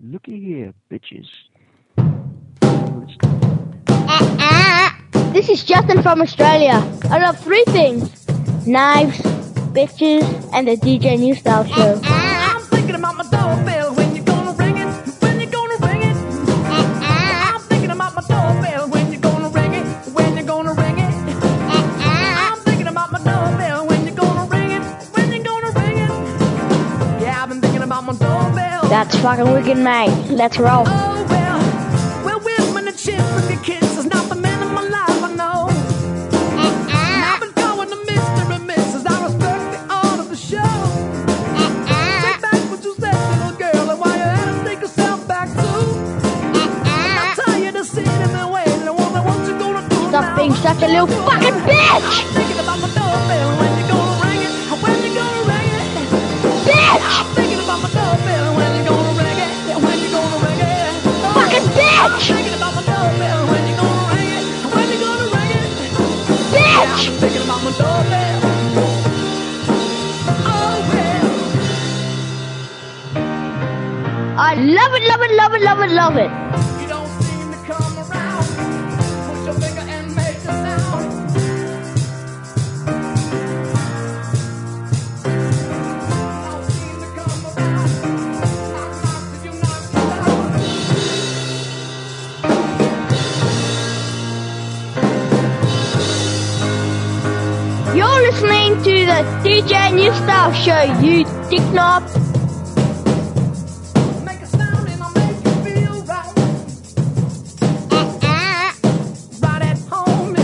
Looky here, bitches. This is Justin from Australia. I love three things: knives, bitches, and the DJ New Style Show. I'm thinking about my doorbell. When you gonna ring it? When you gonna ring it? I'm thinking about my doorbell. When you gonna ring it? When you gonna ring it? I'm thinking about my doorbell. When you gonna ring it? When you gonna ring it? Yeah, I've been thinking about my doorbell. That's fucking wicked, mate. Let's roll. Oh well, women and shit with your kids is not the man of my life, I know. And I've been going to Mr. and Mrs. I respect the art of the show. Take back what you said, little girl, and while you're at it, take yourself back too. I'm tired of sitting in the way, and I wonder what you gonna do Stop now. being such a little fucking bitch! I'm thinking about my doorbell, when you gonna ring it, when you gonna ring it. Bitch! I'm thinking about my doorbell, when you gonna ring it, when you gonna ring it. Fucking bitch! I'm thinking about my doorbell, when you gonna ring it, when you gonna ring it. Bitch! I'm thinking about my doorbell. Oh well. I love it, love it, love it, love it, love it. You don't seem to come around. Push your finger and make a sound. Don't seem to come around. Knock, knock, till you knock me down. You're listening to the DJ New Style Show, you dick knob. Make a sound and I'll make you feel right. Right at home.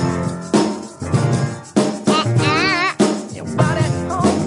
Yeah, right at home.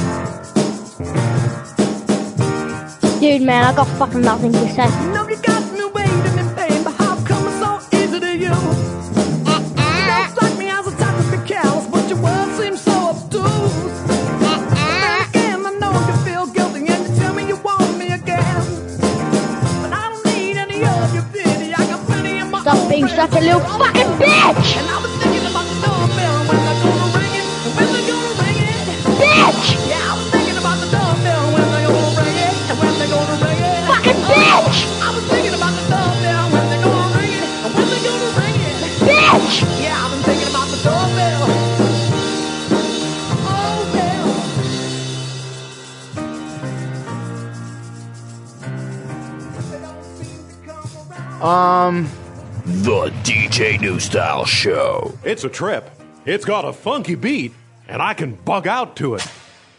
Dude, man, I got fucking nothing to say. You know you got me waiting in pain, but how come it's so easy to you? You don't strike me as a type to be callous, but your words seem so obtuse. Then again, I know you feel guilty and you tell me you want me again. But I don't need any of your pity. I got plenty of my Stop own being friends. such a little fucking bitch! And I was thinking about the doorbell, when they're gonna ring it, when they're gonna ring it. Bitch! Yeah, I was thinking about the doorbell, when they're gonna ring it, and when they're gonna ring it. Fucking bitch! I was thinking about the doorbell, when they're gonna ring it, and when they're gonna ring it. Bitch! Yeah, I've been thinking about the doorbell. Oh well. They don't seem to come around. The DJ New Style Show. It's a trip. It's got a funky beat, and I can bug out to it.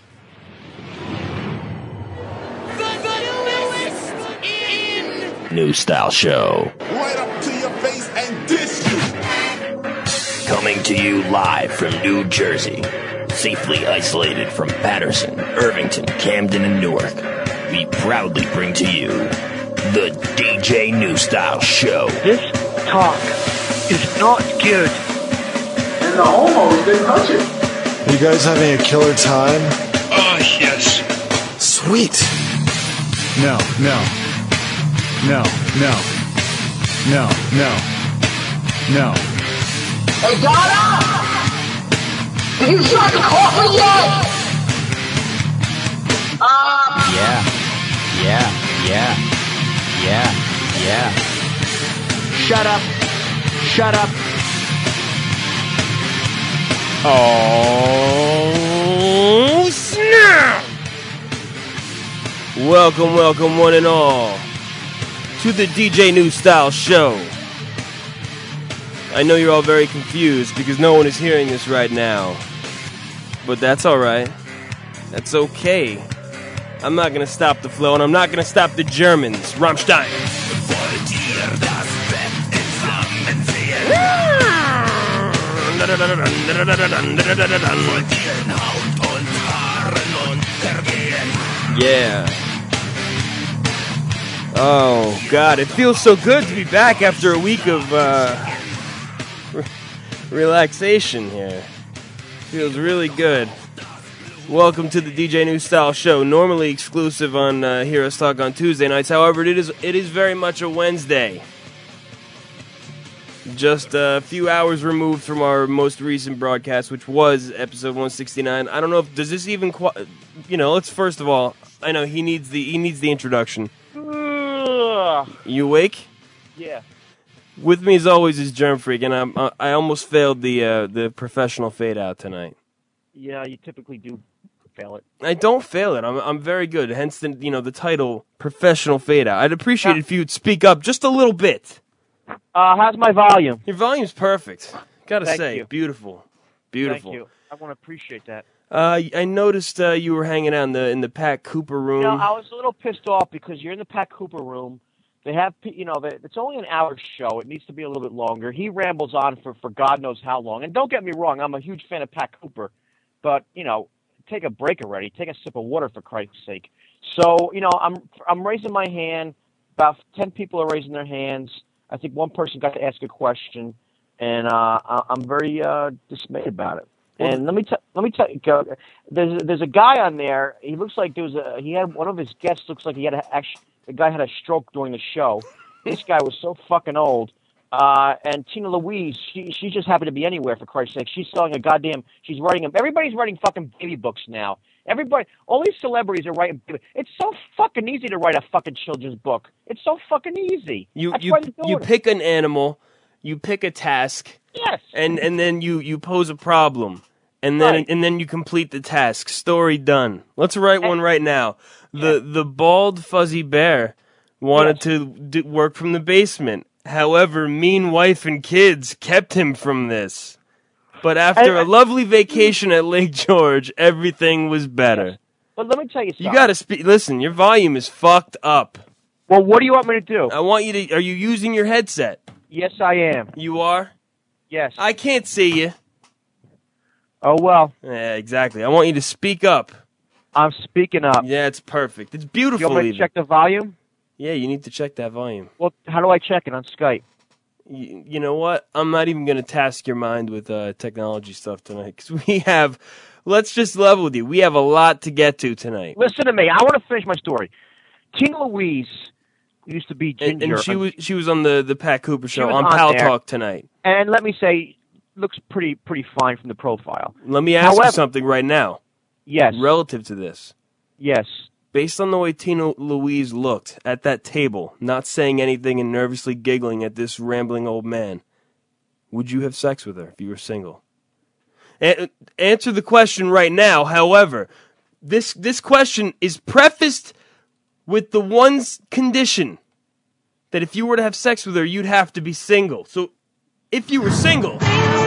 New Style Show. Right up to your face and diss you. Coming to you live from New Jersey. Safely isolated from Patterson, Irvington, Camden, and Newark. We proudly bring to you the DJ New Style Show. This talk is not good. And the homos didn't touch it. Are you guys having a killer time? Oh, yes. Sweet. No, no. No, no. No, no. No. Hey, Donna! Have you tried the coffee yet? Yeah. Shut up. Shut up. Oh, snap! Welcome, one and all, to the DJ New Style Show. I know you're all very confused because no one is hearing this right now. But that's alright. That's okay. I'm not gonna stop the flow, and I'm not gonna stop the Germans. Rammstein. Yeah. Oh, God, it feels so good to be back after a week of relaxation here. Feels really good. Welcome to the DJ New Style Show, normally exclusive on Hear Us Talk on Tuesday nights. However, it is very much a Wednesday. Just a few hours removed from our most recent broadcast, which was episode 169. I don't know if does this even let's first of all, I know he needs the introduction. You awake? Yeah. With me as always is Germ Freak, and I almost failed the professional fade out tonight. Yeah, you typically do fail it. I don't fail it. I'm very good. Hence the title professional fade out. I'd appreciate it if you'd speak up just a little bit. How's my volume? Your volume's perfect. Gotta Thank say, you. beautiful. Thank you. I want to appreciate that. I noticed you were hanging out in the Pat Cooper room. You know, I was a little pissed off because you're in the Pat Cooper room. They have, it's only an hour show. It needs to be a little bit longer. He rambles on for God knows how long. And don't get me wrong, I'm a huge fan of Pat Cooper. But, take a break already. Take a sip of water, for Christ's sake. So, I'm raising my hand. About 10 people are raising their hands. I think one person got to ask a question. And I'm very dismayed about it. And let me tell you, there's a guy on there. He looks like he had one of his guests looks like the guy had a stroke during the show. This guy was so fucking old. And Tina Louise, she just happened to be anywhere, for Christ's sake. She's selling she's writing everybody's writing fucking baby books now. All these celebrities are writing. It's so fucking easy to write a fucking children's book. It's so fucking easy. You pick an animal, you pick a task. Yes. And then you pose a problem. And then you complete the task. Story done. Let's write one right now. The bald fuzzy bear wanted to work from the basement. However, mean wife and kids kept him from this. But after a lovely vacation at Lake George, everything was better. Yes. But let me tell you something. You gotta listen, your volume is fucked up. Well, what do you want me to do? I want you to. Are you using your headset? Yes, I am. You are? Yes. I can't see you. Oh, well. Yeah, exactly. I want you to speak up. I'm speaking up. Yeah, it's perfect. It's beautiful. You want me to check the volume? Yeah, you need to check that volume. Well, how do I check it on Skype? You know what? I'm not even going to task your mind with technology stuff tonight, because let's just level with you. We have a lot to get to tonight. Listen to me. I want to finish my story. Tina Louise used to be Ginger. And she was on the Pat Cooper show on Pal Talk tonight. And let me say, looks pretty fine from the profile. Let me ask you something right now. Yes. Relative to this. Yes. Based on the way Tina Louise looked at that table, not saying anything and nervously giggling at this rambling old man, would you have sex with her if you were single? Answer the question right now. However, this question is prefaced with the one condition that if you were to have sex with her, you'd have to be single. So, if you were single...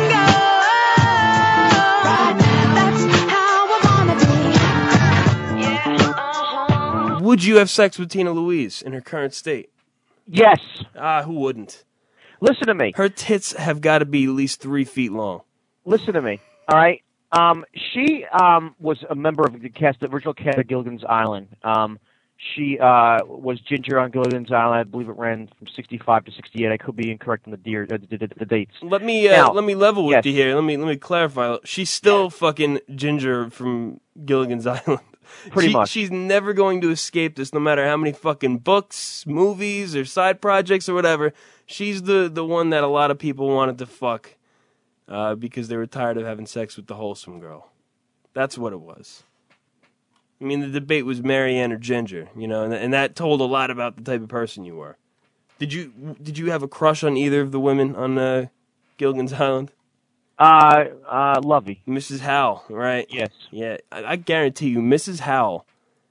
Would you have sex with Tina Louise in her current state? Yes. Who wouldn't? Listen to me. Her tits have got to be at least 3 feet long. Listen to me. All right. She was a member of the original cast of Gilligan's Island. She was Ginger on Gilligan's Island. I believe it ran from 65 to 68. I could be incorrect on the dates. Let me level with you here. Let me clarify. She's still fucking Ginger from Gilligan's Island. Pretty much. She's never going to escape this, no matter how many fucking books, movies, or side projects or whatever. She's the one that a lot of people wanted to fuck because they were tired of having sex with the wholesome girl. That's what it was. I mean, the debate was Marianne or Ginger, and that told a lot about the type of person you were. Did you have a crush on either of the women on Gilligan's Island? Lovey. Mrs. Howell, right? Yes. Yeah, I guarantee you, Mrs. Howell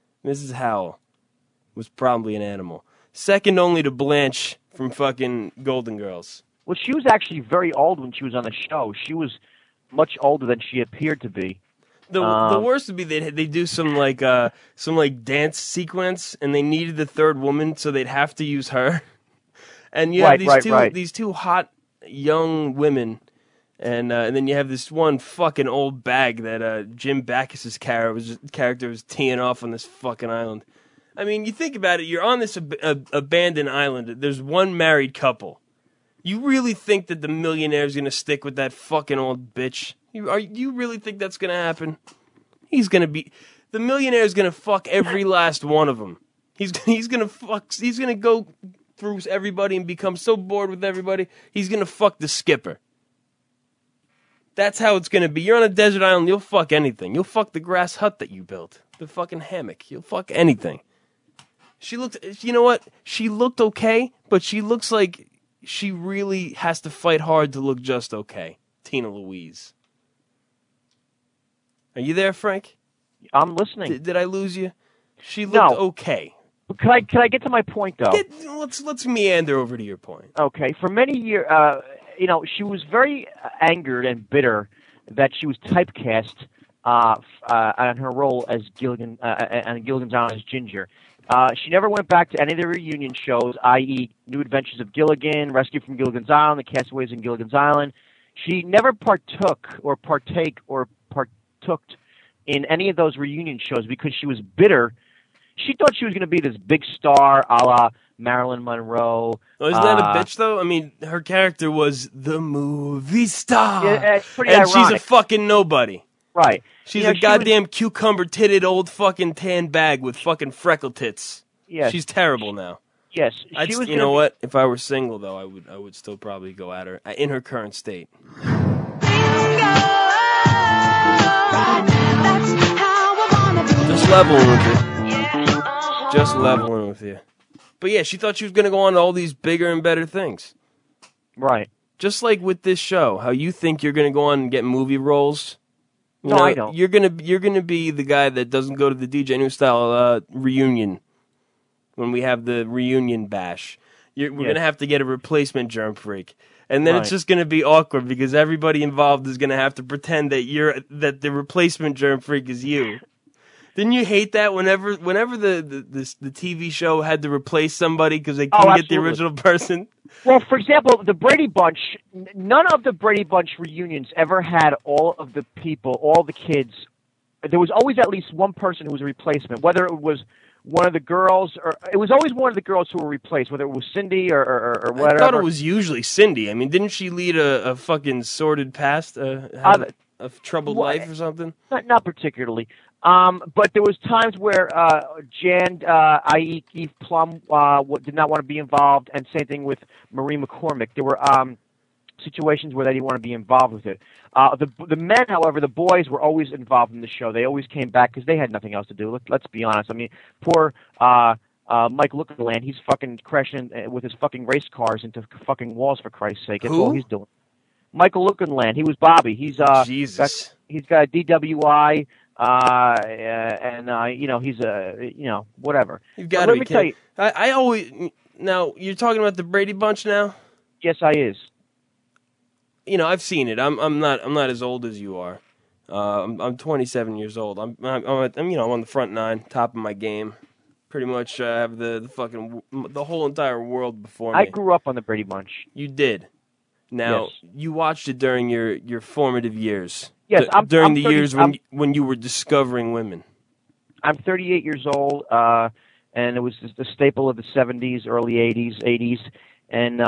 was probably an animal. Second only to Blanche from fucking Golden Girls. Well, she was actually very old when she was on the show. She was much older than she appeared to be. The worst would be they do some dance sequence, and they needed the third woman, so they'd have to use her. And you have these two hot young women. And then you have this one fucking old bag that Jim Backus's character was teeing off on this fucking island. I mean, you think about it. You're on this abandoned island. There's one married couple. You really think that the millionaire's going to stick with that fucking old bitch? You really think that's going to happen? The millionaire's going to fuck every last one of them. He's going to go through everybody and become so bored with everybody, he's going to fuck the skipper. That's how it's going to be. You're on a desert island, you'll fuck anything. You'll fuck the grass hut that you built. The fucking hammock. You'll fuck anything. She looked. You know what? She looked okay, but she looks like she really has to fight hard to look just okay. Tina Louise. Are you there, Frank? I'm listening. Did I lose you? She looked okay. Can I get to my point though? Let's meander over to your point. Okay. For many years, she was very angered and bitter that she was typecast on her role as Gilligan and Gilligan's Island as Ginger. She never went back to any of the reunion shows, i.e., New Adventures of Gilligan, Rescue from Gilligan's Island, The Castaways in Gilligan's Island. She never partook in any of those reunion shows because she was bitter. She thought she was going to be this big star, a la Marilyn Monroe. Well, isn't that a bitch, though? I mean, her character was the movie star. Yeah, it's pretty and ironic. She's a fucking nobody. Right. She's a goddamn cucumber-titted old fucking tan bag with fucking freckle tits. Yes. She's terrible now. Yes. You know what? If I were single, though, I would still probably go at her in her current state. Just leveling with you. Just leveling with you. But yeah, she thought she was going to go on to all these bigger and better things. Right. Just like with this show, how you think you're going to go on and get movie roles. No, I don't. You're gonna be the guy that doesn't go to the DJ New Style reunion when we have the reunion bash. We're gonna have to get a replacement Germ Freak, and then it's just gonna be awkward because everybody involved is gonna have to pretend that the replacement Germ Freak is you. Didn't you hate that whenever the TV show had to replace somebody because they couldn't get the original person? Well, for example, the Brady Bunch, none of the Brady Bunch reunions ever had all of the people, all the kids. There was always at least one person who was a replacement, whether it was one of the girls, or it was always one of the girls who were replaced, whether it was Cindy or whatever. I thought it was usually Cindy. I mean, didn't she lead a fucking sordid past, have a troubled life or something? Not particularly. But there was times where Jan, i.e. Eve Plum, did not want to be involved, and same thing with Marie McCormick. There were situations where they didn't want to be involved with it. The men, however, the boys were always involved in the show. They always came back because they had nothing else to do. Let's be honest. I mean, poor Mike Lookerland, he's fucking crashing with his fucking race cars into fucking walls, for Christ's sake. That's all he's doing. Michael Lookerland, he was Bobby. He's Jesus. He's got a DWI. He's whatever. You've got to be kidding. I always now. You're talking about the Brady Bunch now. Yes, I is. I've seen it. I'm not as old as you are. I'm 27 years old. I'm on the front nine, top of my game. Pretty much have the whole entire world before me. I grew up on the Brady Bunch. You did. Now yes. You watched it during your formative years. Yes, during the years when you were discovering women. I'm 38 years old, and it was the staple of the 70s, early 80s, and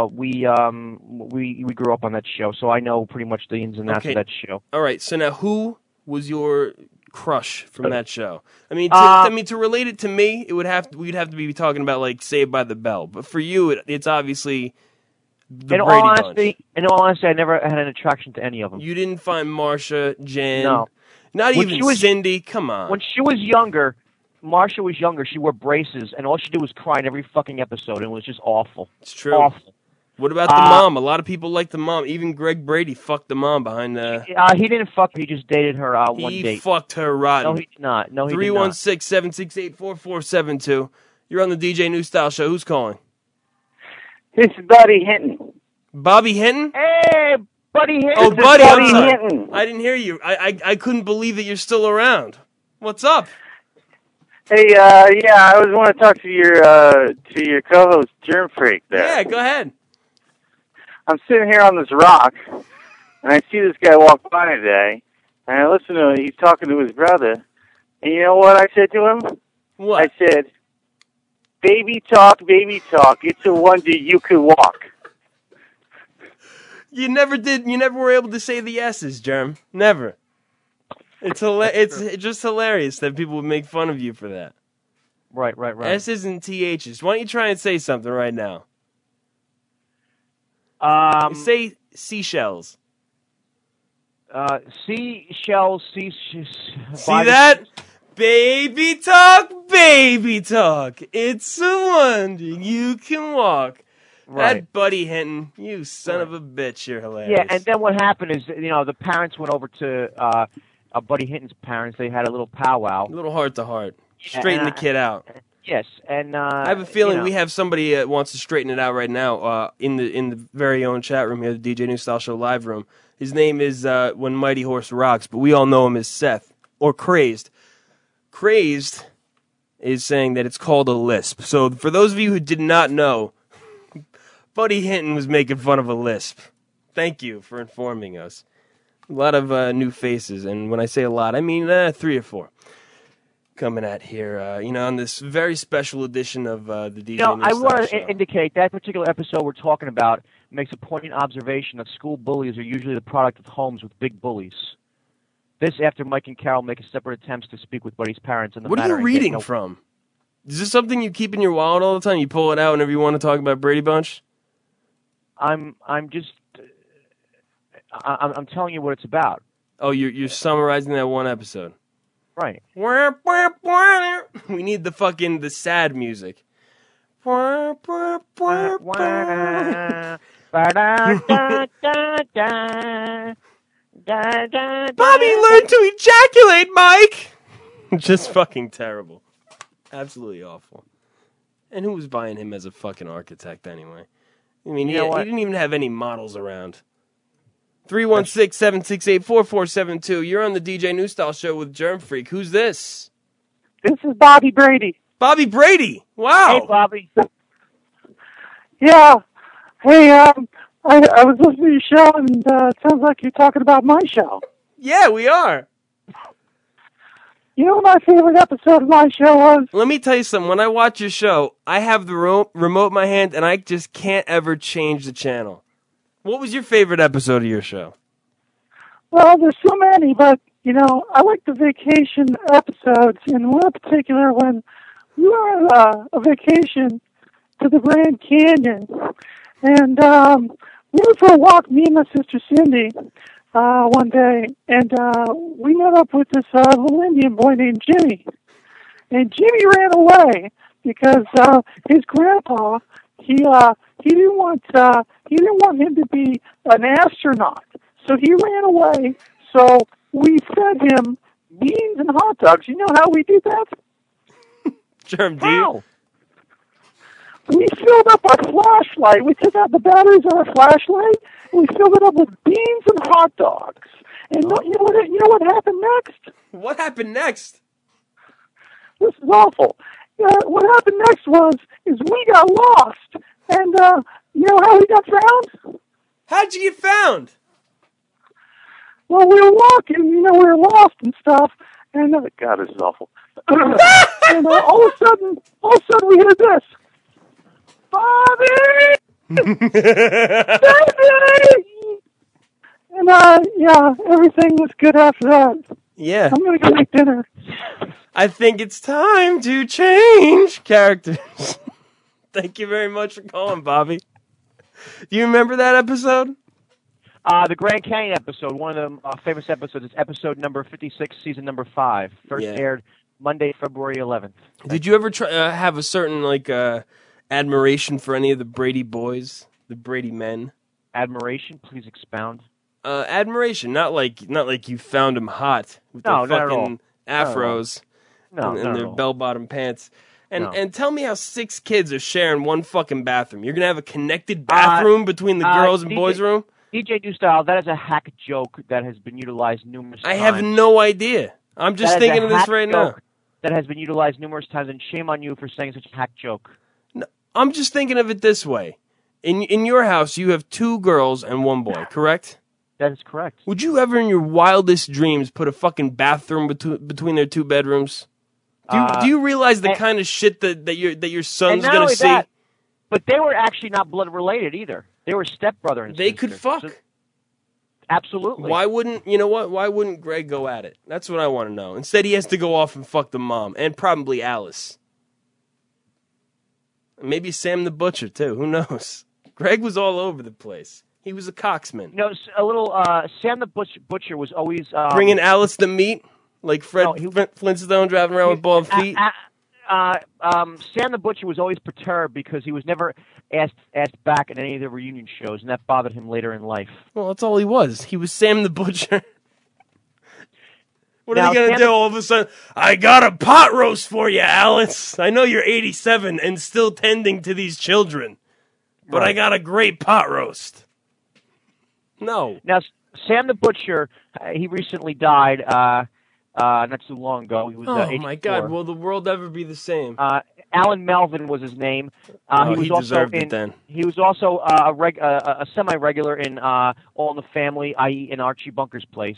we grew up on that show, so I know pretty much the ins and outs of that show. All right, so now who was your crush from that show? I mean, to relate it to me, we'd have to be talking about like Saved by the Bell, but for you, it's obviously. In all honesty, I never had an attraction to any of them. You didn't find Marsha, Jan, no, not even Cindy. Come on. When she was younger, Marsha was younger. She wore braces, and all she did was cry in every fucking episode, and it was just awful. It's true. Awful. What about the mom? A lot of people like the mom. Even Greg Brady fucked the mom behind the. He didn't fuck her. He just dated her one date. He fucked her rotten. No, he did not. No, he 316-768-4472. You're on the DJ New Style Show. Who's calling? It's Buddy Hinton. Bobby Hinton? Hey, Buddy Hinton. Oh, Buddy Hinton. I didn't hear you. I couldn't believe that you're still around. What's up? Hey, I always want to talk to your co-host, Germ Freak there. Yeah, go ahead. I'm sitting here on this rock, and I see this guy walk by today, and I listen to him. He's talking to his brother, and you know what I said to him? What? I said, baby talk, it's a wonder you could walk. You never did. You never were able to say the S's, Germ. Never. It's just hilarious that people would make fun of you for that. Right. S's and TH's. Why don't you try and say something right now? Say seashells. Seashells. See that? Baby talk, baby talk. It's a wonder you can walk. Right. That Buddy Hinton, you son of a bitch, you're hilarious. Yeah, and then what happened is, the parents went over to Buddy Hinton's parents. They had a little powwow. A little heart to heart. Straighten the kid out. Yes, and I have a feeling we have somebody that wants to straighten it out right now in the very own chat room here, the DJ New Style Show live room. His name is When Mighty Horse Rocks, but we all know him as Seth, or Crazed. Crazed is saying that it's called a lisp. So for those of you who did not know, Buddy Hinton was making fun of a lisp. Thank you for informing us. A lot of new faces, and when I say a lot, I mean 3 or 4 coming at here, on this very special edition of the DJ New I Style want Show. to indicate that particular episode we're talking about makes a poignant observation that school bullies are usually the product of homes with big bullies. This after Mike and Carol make a separate attempts to speak with Buddy's parents. What are you reading from? Is this something you keep in your wallet all the time? You pull it out whenever you want to talk about Brady Bunch? I'm telling you what it's about. Oh, you're summarizing that one episode. Right. We need the sad music. Bobby learned to ejaculate, Mike! Just fucking terrible. Absolutely awful. And who was buying him as a fucking architect anyway? I mean, he didn't even have any models around. 316-768-4472. You're on the DJ New Style Show with Germ Freak. Who's this? This is Bobby Brady. Bobby Brady. Wow. Hey, Bobby. Yeah. Hey, I was listening to your show, and it sounds like you're talking about my show. Yeah, we are. You know what my favorite episode of my show was? Let me tell you something. When I watch your show, I have the remote in my hand, and I just can't ever change the channel. What was your favorite episode of your show? Well, there's so many, but, I like the vacation episodes, and one in particular when we were on a vacation to the Grand Canyon, and we went for a walk, me and my sister Cindy, one day, and we met up with this little Indian boy named Jimmy, and Jimmy ran away because his grandpa, he didn't want him to be an astronaut, so he ran away. So we fed him beans and hot dogs. You know how we do that? Germ, do you? We filled up our flashlight. We took out the batteries on our flashlight, and we filled it up with beans and hot dogs. And you know what happened next? What happened next? This is awful. What happened next is we got lost. And you know how we got found? How'd you get found? Well, we were walking, we were lost and stuff. And God, this is awful. And all of a sudden, we hear this. Bobby! Bobby! And everything was good after that. Yeah. I'm gonna go make dinner. I think it's time to change characters. Thank you very much for calling, Bobby. Do you remember that episode? The Grand Canyon episode, one of the famous episodes, is episode number 56, season number 5. First aired Monday, February 11th. Did you ever have a certain admiration for any of the Brady boys, the Brady men? Admiration? Please expound. Admiration, not like you found them hot with their fucking afros and their bell-bottom pants. And tell me how 6 kids are sharing one fucking bathroom. You're gonna have a connected bathroom between the girls and boys' room? DJ New Style, that is a hack joke that has been utilized numerous times. I have no idea. I'm just thinking of this right now. That has been utilized numerous times, and shame on you for saying such a hack joke. No, I'm just thinking of it this way. In your house, you have 2 girls and 1 boy, correct? That is correct. Would you ever in your wildest dreams put a fucking bathroom between their 2 bedrooms? Do you realize the kind of shit that your son's going to see? That, but they were actually not blood related either. They were stepbrother and sister. They could fuck. So, absolutely. Why wouldn't Greg go at it? That's what I want to know. Instead, he has to go off and fuck the mom and probably Alice. Maybe Sam the Butcher too. Who knows? Greg was all over the place. He was a cocksman. A little Sam the Butcher was always bringing Alice the meat. Like Fred Flintstone driving around with bald feet? Sam the Butcher was always perturbed because he was never asked back at any of the reunion shows, and that bothered him later in life. Well, that's all he was. He was Sam the Butcher. What are you going to do all of a sudden? I got a pot roast for you, Alice. I know you're 87 and still tending to these children, but I got a great pot roast. No. Now, Sam the Butcher, he recently died not too long ago. He was, oh, my God. Will the world ever be the same? Alan Melvin was his name. He deserved it then. He was also a semi-regular in All in the Family, i.e. in Archie Bunker's place.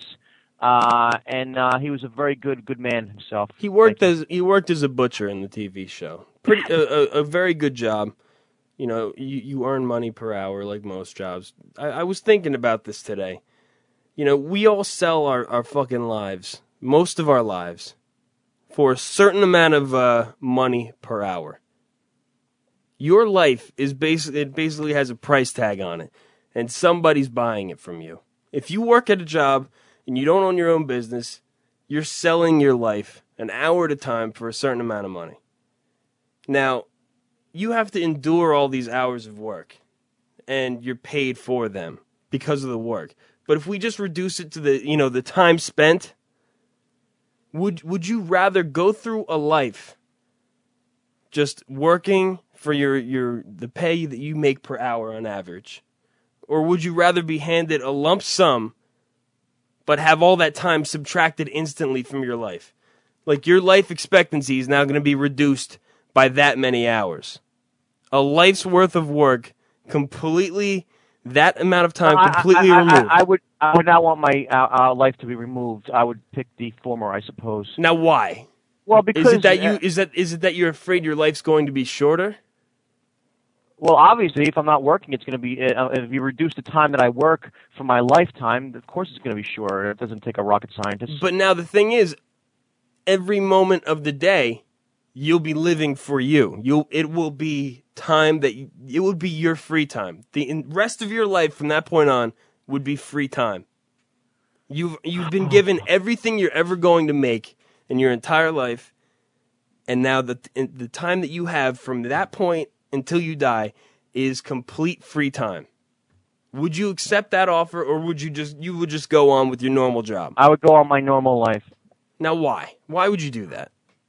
And he was a very good man himself. He worked as a butcher in the TV show. A very good job. You know, you earn money per hour like most jobs. I was thinking about this today. You know, we all sell our fucking lives, most of our lives, for a certain amount of money per hour. Your life is basically has a price tag on it, and somebody's buying it from you. If you work at a job and you don't own your own business, you're selling your life an hour at a time for a certain amount of money. Now, you have to endure all these hours of work, and you're paid for them because of the work. But if we just reduce it to the time spent, would you rather go through a life just working for the pay that you make per hour on average, or would you rather be handed a lump sum but have all that time subtracted instantly from your life? Like, your life expectancy is now going to be reduced by that many hours. A life's worth of work, completely, that amount of time completely removed. I would not want my life to be removed. I would pick the former, I suppose. Now, why? Well, because... Is it that you're afraid your life's going to be shorter? Well, obviously, if I'm not working, it's going to be. If you reduce the time that I work for my lifetime, of course it's going to be shorter. It doesn't take a rocket scientist. But now the thing is, every moment of the day, you'll be living for you. It will be time it will be your free time. The rest of your life from that point on would be free time. You've been given everything you're ever going to make in your entire life, and now the time that you have from that point until you die is complete free time. Would you accept that offer, or would you just go on with your normal job? I would go on my normal life. Now, why? Why would you do that?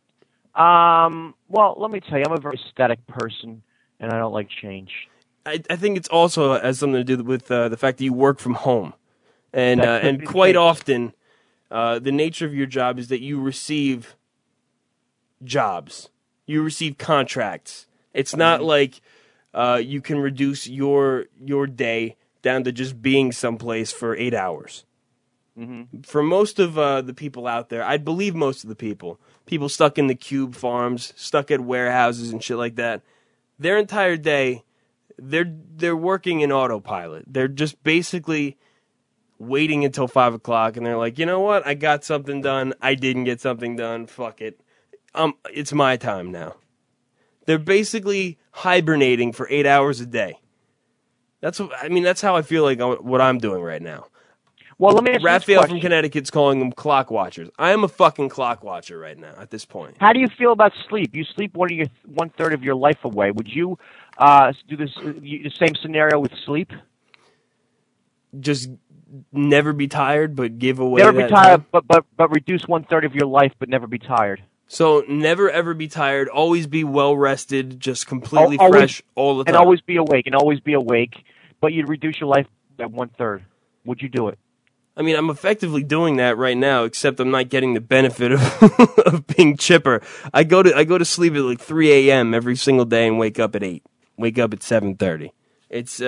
Well, let me tell you, I'm a very static person, and I don't like change. I think it's also has something to do with the fact that you work from home, and quite often, the nature of your job is that you receive jobs, you receive contracts. It's not like you can reduce your day down to just being someplace for 8 hours. Mm-hmm. For most of the people out there, I believe most of the people stuck in the cube farms, stuck at warehouses and shit like that, their entire day, they're working in autopilot. They're just basically waiting until 5 o'clock, and they're like, you know what? I got something done. I didn't get something done. Fuck it. It's my time now. They're basically hibernating for 8 hours a day. That's how I feel like what I'm doing right now. Well, let me ask Raphael from Connecticut's calling them clock watchers. I am a fucking clock watcher right now at this point. How do you feel about sleep? You sleep one third of your life away. Would you do the same scenario with sleep? Just never be tired, but give away. Never be tired, but reduce 1/3 of your life, but never be tired. So never ever be tired. Always be well rested. Just completely fresh all the time. And always be awake. But you'd reduce your life by 1/3. Would you do it? I mean, I'm effectively doing that right now, except I'm not getting the benefit of being chipper. I go to sleep at like 3 a.m. every single day and wake up at 8. Wake up at 7:30. It's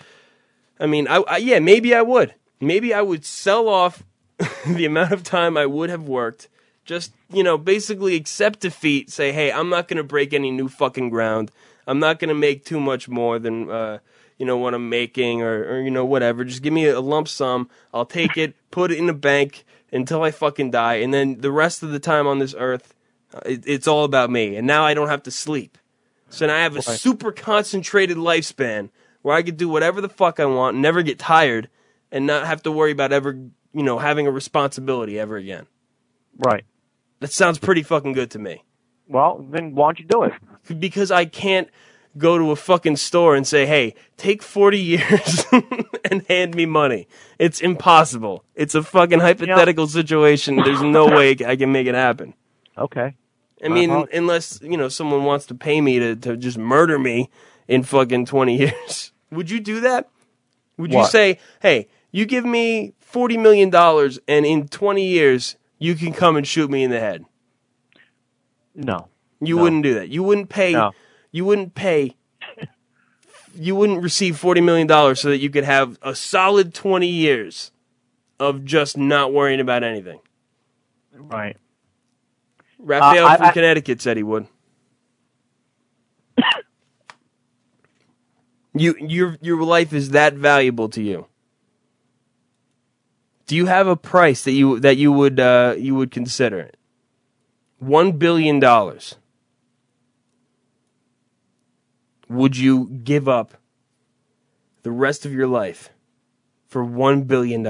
maybe I would. Maybe I would sell off the amount of time I would have worked. Just, basically accept defeat. Say, hey, I'm not going to break any new fucking ground. I'm not going to make too much more than, what I'm making or whatever. Just give me a lump sum. I'll take it, put it in a bank until I fucking die. And then the rest of the time on this earth, it's all about me. And now I don't have to sleep. So now I have a super concentrated lifespan where I could do whatever the fuck I want, never get tired, and not have to worry about ever, having a responsibility ever again. Right. That sounds pretty fucking good to me. Well, then why don't you do it? Because I can't go to a fucking store and say, hey, take 40 years and hand me money. It's impossible. It's a fucking hypothetical situation. There's no way I can make it happen. Okay. I mean, unless, someone wants to pay me to just murder me in fucking 20 years. Would you do that? Would you say, hey, you give me $40 million and in 20 years you can come and shoot me in the head? No. You wouldn't do that. You wouldn't pay. No. You wouldn't pay. You wouldn't receive $40 million so that you could have a solid 20 years of just not worrying about anything. Right. Raphael from Connecticut said he would. Your life is that valuable to you. Do you have a price that you would consider it? $1 billion. Would you give up the rest of your life for $1 billion?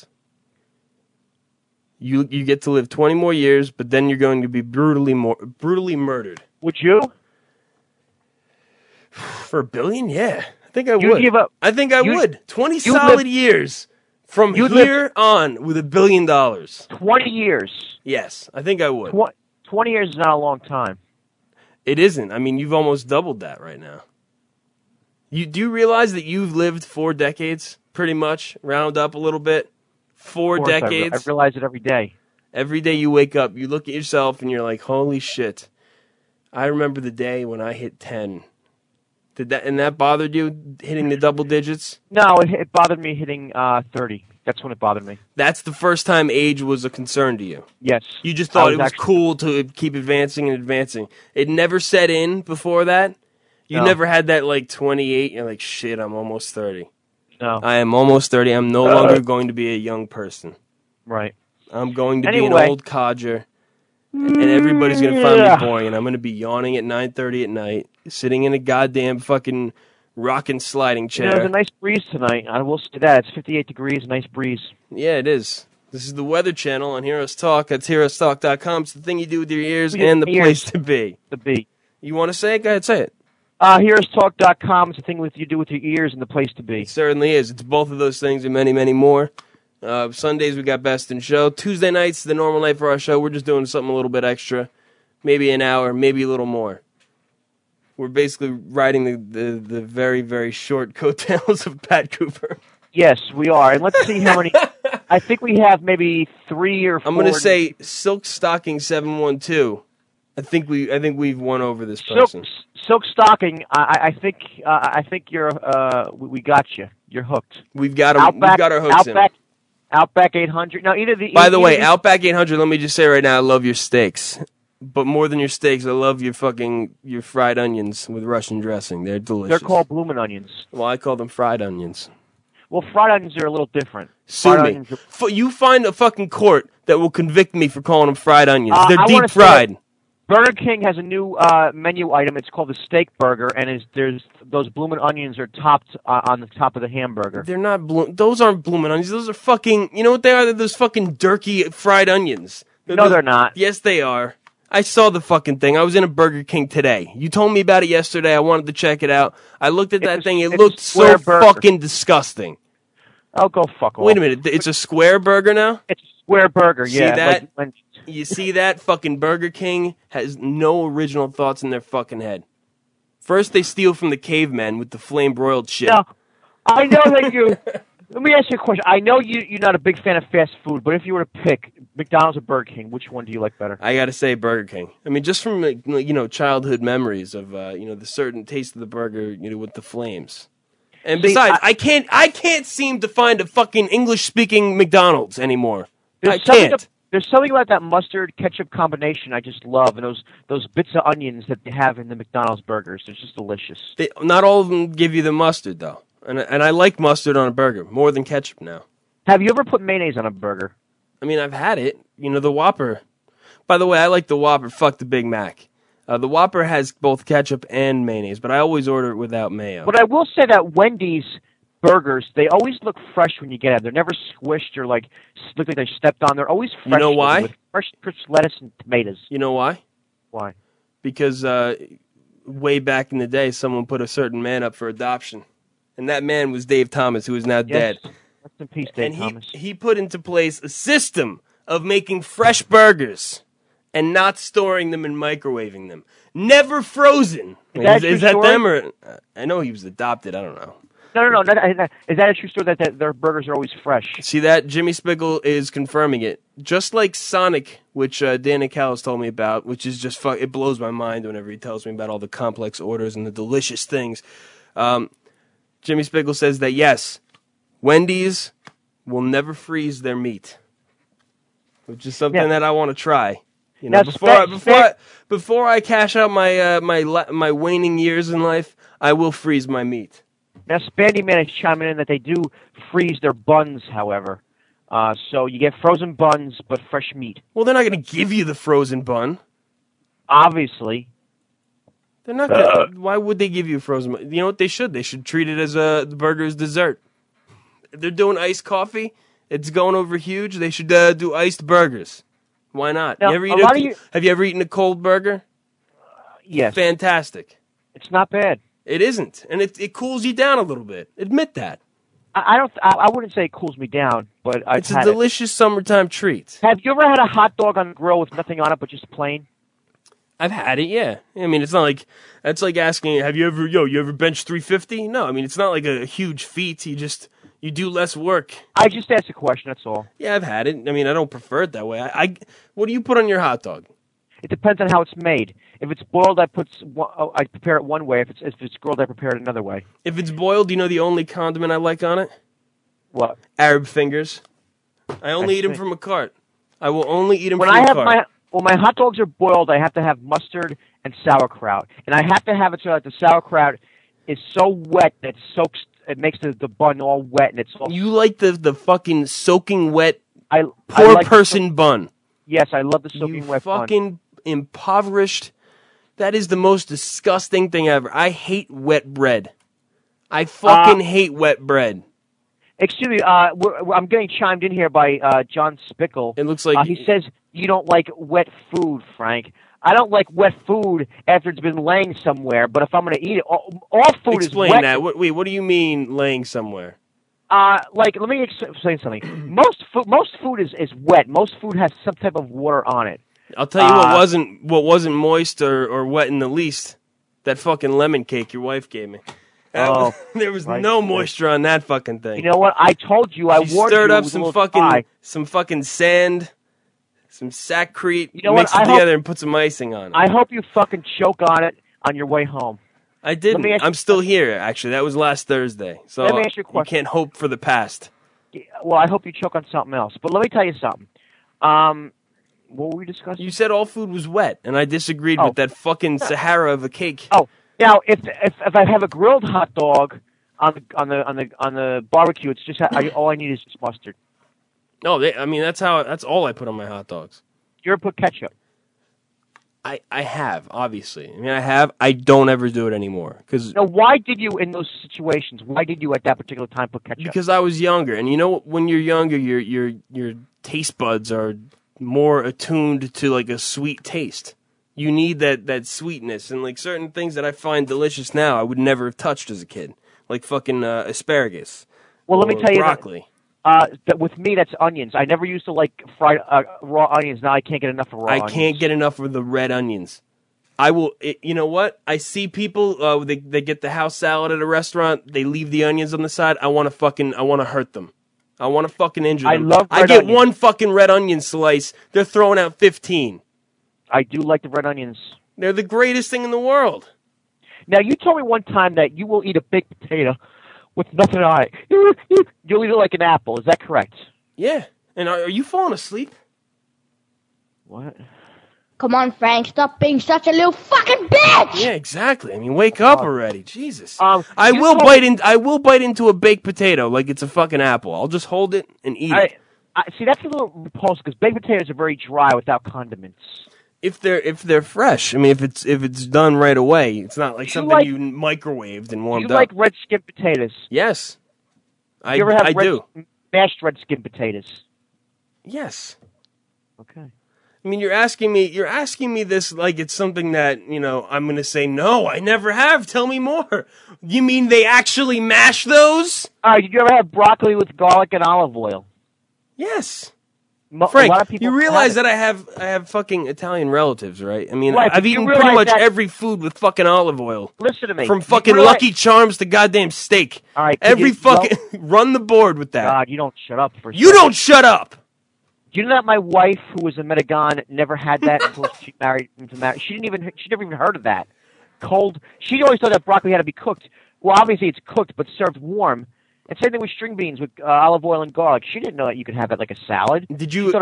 You get to live 20 more years, but then you're going to be brutally murdered. Would you? For $1 billion? Yeah. I think I would. Give up. I think I would. 20 solid years from here on with $1 billion. 20 years? Yes, I think I would. 20 years is not a long time. It isn't. I mean, you've almost doubled that right now. Do you realize that you've lived 4 decades, pretty much, round up a little bit? 4 decades. I realize it every day. Every day you wake up, you look at yourself, and you're like, holy shit. I remember the day when I hit 10. And that bothered you, hitting the double digits? No, it bothered me hitting 30. That's when it bothered me. That's the first time age was a concern to you? Yes. You just thought it was cool to keep advancing and advancing. It never set in before that? You never had that, 28, you're like, shit, I'm almost 30. No. I am almost 30. I'm no longer going to be a young person. Right. I'm going to be an old codger, and everybody's going to find me boring, and I'm going to be yawning at 9:30 at night, sitting in a goddamn fucking rocking sliding chair. There's a nice breeze tonight. I will say that. It's 58 degrees, nice breeze. Yeah, it is. This is the Weather Channel on Heroes Talk. That's heroestalk.com. It's the thing you do with your ears and the place to be. To be. You want to say it? Go ahead, say it. Heroestalk.com is the thing you do with your ears and the place to be. It certainly is. It's both of those things and many, many more. Sundays we got Best in Show. Tuesday nights, the normal night for our show. We're just doing something a little bit extra. Maybe an hour, maybe a little more. We're basically riding the very, very short coattails of Pat Cooper. Yes, we are. And let's see how many. I think we have maybe 3 or 4. I'm going to say Silk Stocking 712. I think we've won over this person. Silk Stocking. I think you're. We got you. You're hooked. We've got him. We've got our hooks in. Outback 800. Now, By the way, Outback 800. Let me just say right now, I love your steaks. But more than your steaks, I love your fried onions with Russian dressing. They're delicious. They're called bloomin' onions. Well, I call them fried onions. Well, fried onions are a little different. Sue me. You find a fucking court that will convict me for calling them fried onions. They're deep fried. Burger King has a new menu item. It's called the steak burger, and there's those bloomin' onions are topped on the top of the hamburger. They're not those aren't bloomin' onions. Those are fucking. You know what they are? They're those fucking dirty fried onions. They're not. Yes, they are. I saw the fucking thing. I was in a Burger King today. You told me about it yesterday. I wanted to check it out. I looked at that thing. It looked so fucking disgusting. Oh, go fuck off. Wait a minute. It's a square burger now? It's a square burger, See that? You see that? Fucking Burger King has no original thoughts in their fucking head. First, they steal from the cavemen with the flame-broiled shit. No, I know that you... Let me ask you a question. I know you're not a big fan of fast food, but if you were to pick McDonald's or Burger King, which one do you like better? I got to say Burger King. I mean, just from childhood memories of the certain taste of the burger, with the flames. And besides, I can't seem to find a fucking English-speaking McDonald's anymore. I can't. There's something about that mustard ketchup combination I just love, and those bits of onions that they have in the McDonald's burgers. They're just delicious. Not all of them give you the mustard though. And I like mustard on a burger more than ketchup now. Have you ever put mayonnaise on a burger? I mean, I've had it. The Whopper. By the way, I like the Whopper. Fuck the Big Mac. The Whopper has both ketchup and mayonnaise, but I always order it without mayo. But I will say that Wendy's burgers, they always look fresh when you get them. They're never squished or look like they stepped on. They're always fresh. You know why? fresh lettuce and tomatoes. You know why? Why? Because way back in the day, someone put a certain man up for adoption. And that man was Dave Thomas, who is now dead. Rest in peace, Dave And Thomas. he put into place a system of making fresh burgers and not storing them and microwaving them. Never frozen. Is that them or... I know he was adopted. I don't know. No. Is that a true story that their burgers are always fresh? See that? Jimmy Spickle is confirming it. Just like Sonic, which Dan Callis told me about, which is just... it blows my mind whenever he tells me about all the complex orders and the delicious things. Jimmy Spickle says that, yes, Wendy's will never freeze their meat, which is something that I want to try. You know, before I cash out my waning years in life, I will freeze my meat. Now, Spandy Man is chiming in that they do freeze their buns, however. So you get frozen buns, but fresh meat. Well, they're not going to give you the frozen bun. Obviously. They're not gonna, why would they give you frozen bun? You know what they should? They should treat it as the burger's dessert. If they're doing iced coffee, it's going over huge. They should do iced burgers. Why not? Now, have you ever eaten a cold burger? Yes. Fantastic. It's not bad. It isn't, and it cools you down a little bit. Admit that. I wouldn't say it cools me down, but it's a delicious summertime treat. Have you ever had a hot dog on the grill with nothing on it but just plain? I've had it, yeah. I mean, it's not like that's like asking, have you ever benched 350? No, I mean, it's not like a huge feat. You do less work. I just asked a question. That's all. Yeah, I've had it. I mean, I don't prefer it that way. What do you put on your hot dog? It depends on how it's made. If it's boiled, I prepare it one way. If it's grilled, I prepare it another way. If it's boiled, do you know the only condiment I like on it? What? Arab fingers. I only eat them from a cart. I will only eat them from a cart. When my hot dogs are boiled, I have to have mustard and sauerkraut, and I have to have it so that the sauerkraut is so wet that it makes the bun all wet, and it's all. You like the fucking soaking wet, poor person bun. Yes, I love the soaking wet bun. Fucking impoverished. That is the most disgusting thing ever. I hate wet bread. I fucking hate wet bread. Excuse me, I'm getting chimed in here by John Spickle. It looks like he says you don't like wet food, Frank. I don't like wet food after it's been laying somewhere, but if I'm going to eat it, all food is wet. Explain that. Wait, what do you mean laying somewhere? Let me explain something. Most food is wet. Most food has some type of water on it. I'll tell you what wasn't moist or wet in the least. That fucking lemon cake your wife gave me. There was no moisture on that fucking thing. You know what? I told you. I warned you. She stirred up some fucking sand, some saccrete, mixed it together and put some icing on it. I hope you fucking choke on it on your way home. I didn't. I'm still here, actually. That was last Thursday. So let me ask you a question. You can't hope for the past. Well, I hope you choke on something else. But let me tell you something. What were we discussing? You said all food was wet, and I disagreed with that fucking Sahara of a cake. Oh, now if I have a grilled hot dog on the barbecue, it's just all I need is just mustard. No, that's all I put on my hot dogs. You ever put ketchup? I have, obviously. I mean, I have. I don't ever do it anymore. Now, why did you, in those situations, why did you at that particular time put ketchup? Because I was younger. And you know, when you're younger, your taste buds are more attuned to, like, a sweet taste. You need that sweetness. And, like, certain things that I find delicious now, I would never have touched as a kid. Like fucking asparagus. Well, let me tell you broccoli. That with me, that's onions. I never used to like fried raw onions. Now I can't get enough of raw onions. I can't get enough of the red onions. I will. You know what? I see people. They get the house salad at a restaurant. They leave the onions on the side. I want to hurt them. I want to fucking injure them. I get one fucking red onion slice. They're throwing out 15. I do like the red onions. They're the greatest thing in the world. Now you told me one time that you will eat a baked potato with nothing on it. You'll eat it like an apple. Is that correct? Yeah. And are you falling asleep? What? Come on, Frank. Stop being such a little fucking bitch! Yeah, exactly. I mean, wake up already. Jesus. I will bite into a baked potato like it's a fucking apple. I'll just hold it and eat it. See, that's a little repulsive because baked potatoes are very dry without condiments. If they're fresh, I mean, if it's done right away, it's not like something you microwaved and warmed up. You like red skin potatoes? Yes, you ever have mashed red skin potatoes? Yes. Okay. I mean, you're asking me this like it's something that, I'm going to say, no, I never have. Tell me more. You mean they actually mash those? All right, did you ever have broccoli with garlic and olive oil? Yes. Frank, Frank, you realize that I have fucking Italian relatives, right? I mean, Right, I've but you eaten pretty realize much that- every food with fucking olive oil. Listen to me. From You fucking realize- Lucky Charms to goddamn steak. All right, Every fucking... run the board with that. God, you don't shut up for a You second. don't shut up! Do you know that my wife, who was a Medegon, never had that until she married into marriage? She never even heard of that. Cold. She always thought that broccoli had to be cooked. Well, obviously it's cooked, but served warm. And same thing with string beans with olive oil and garlic. She didn't know that you could have it like a salad. Did you?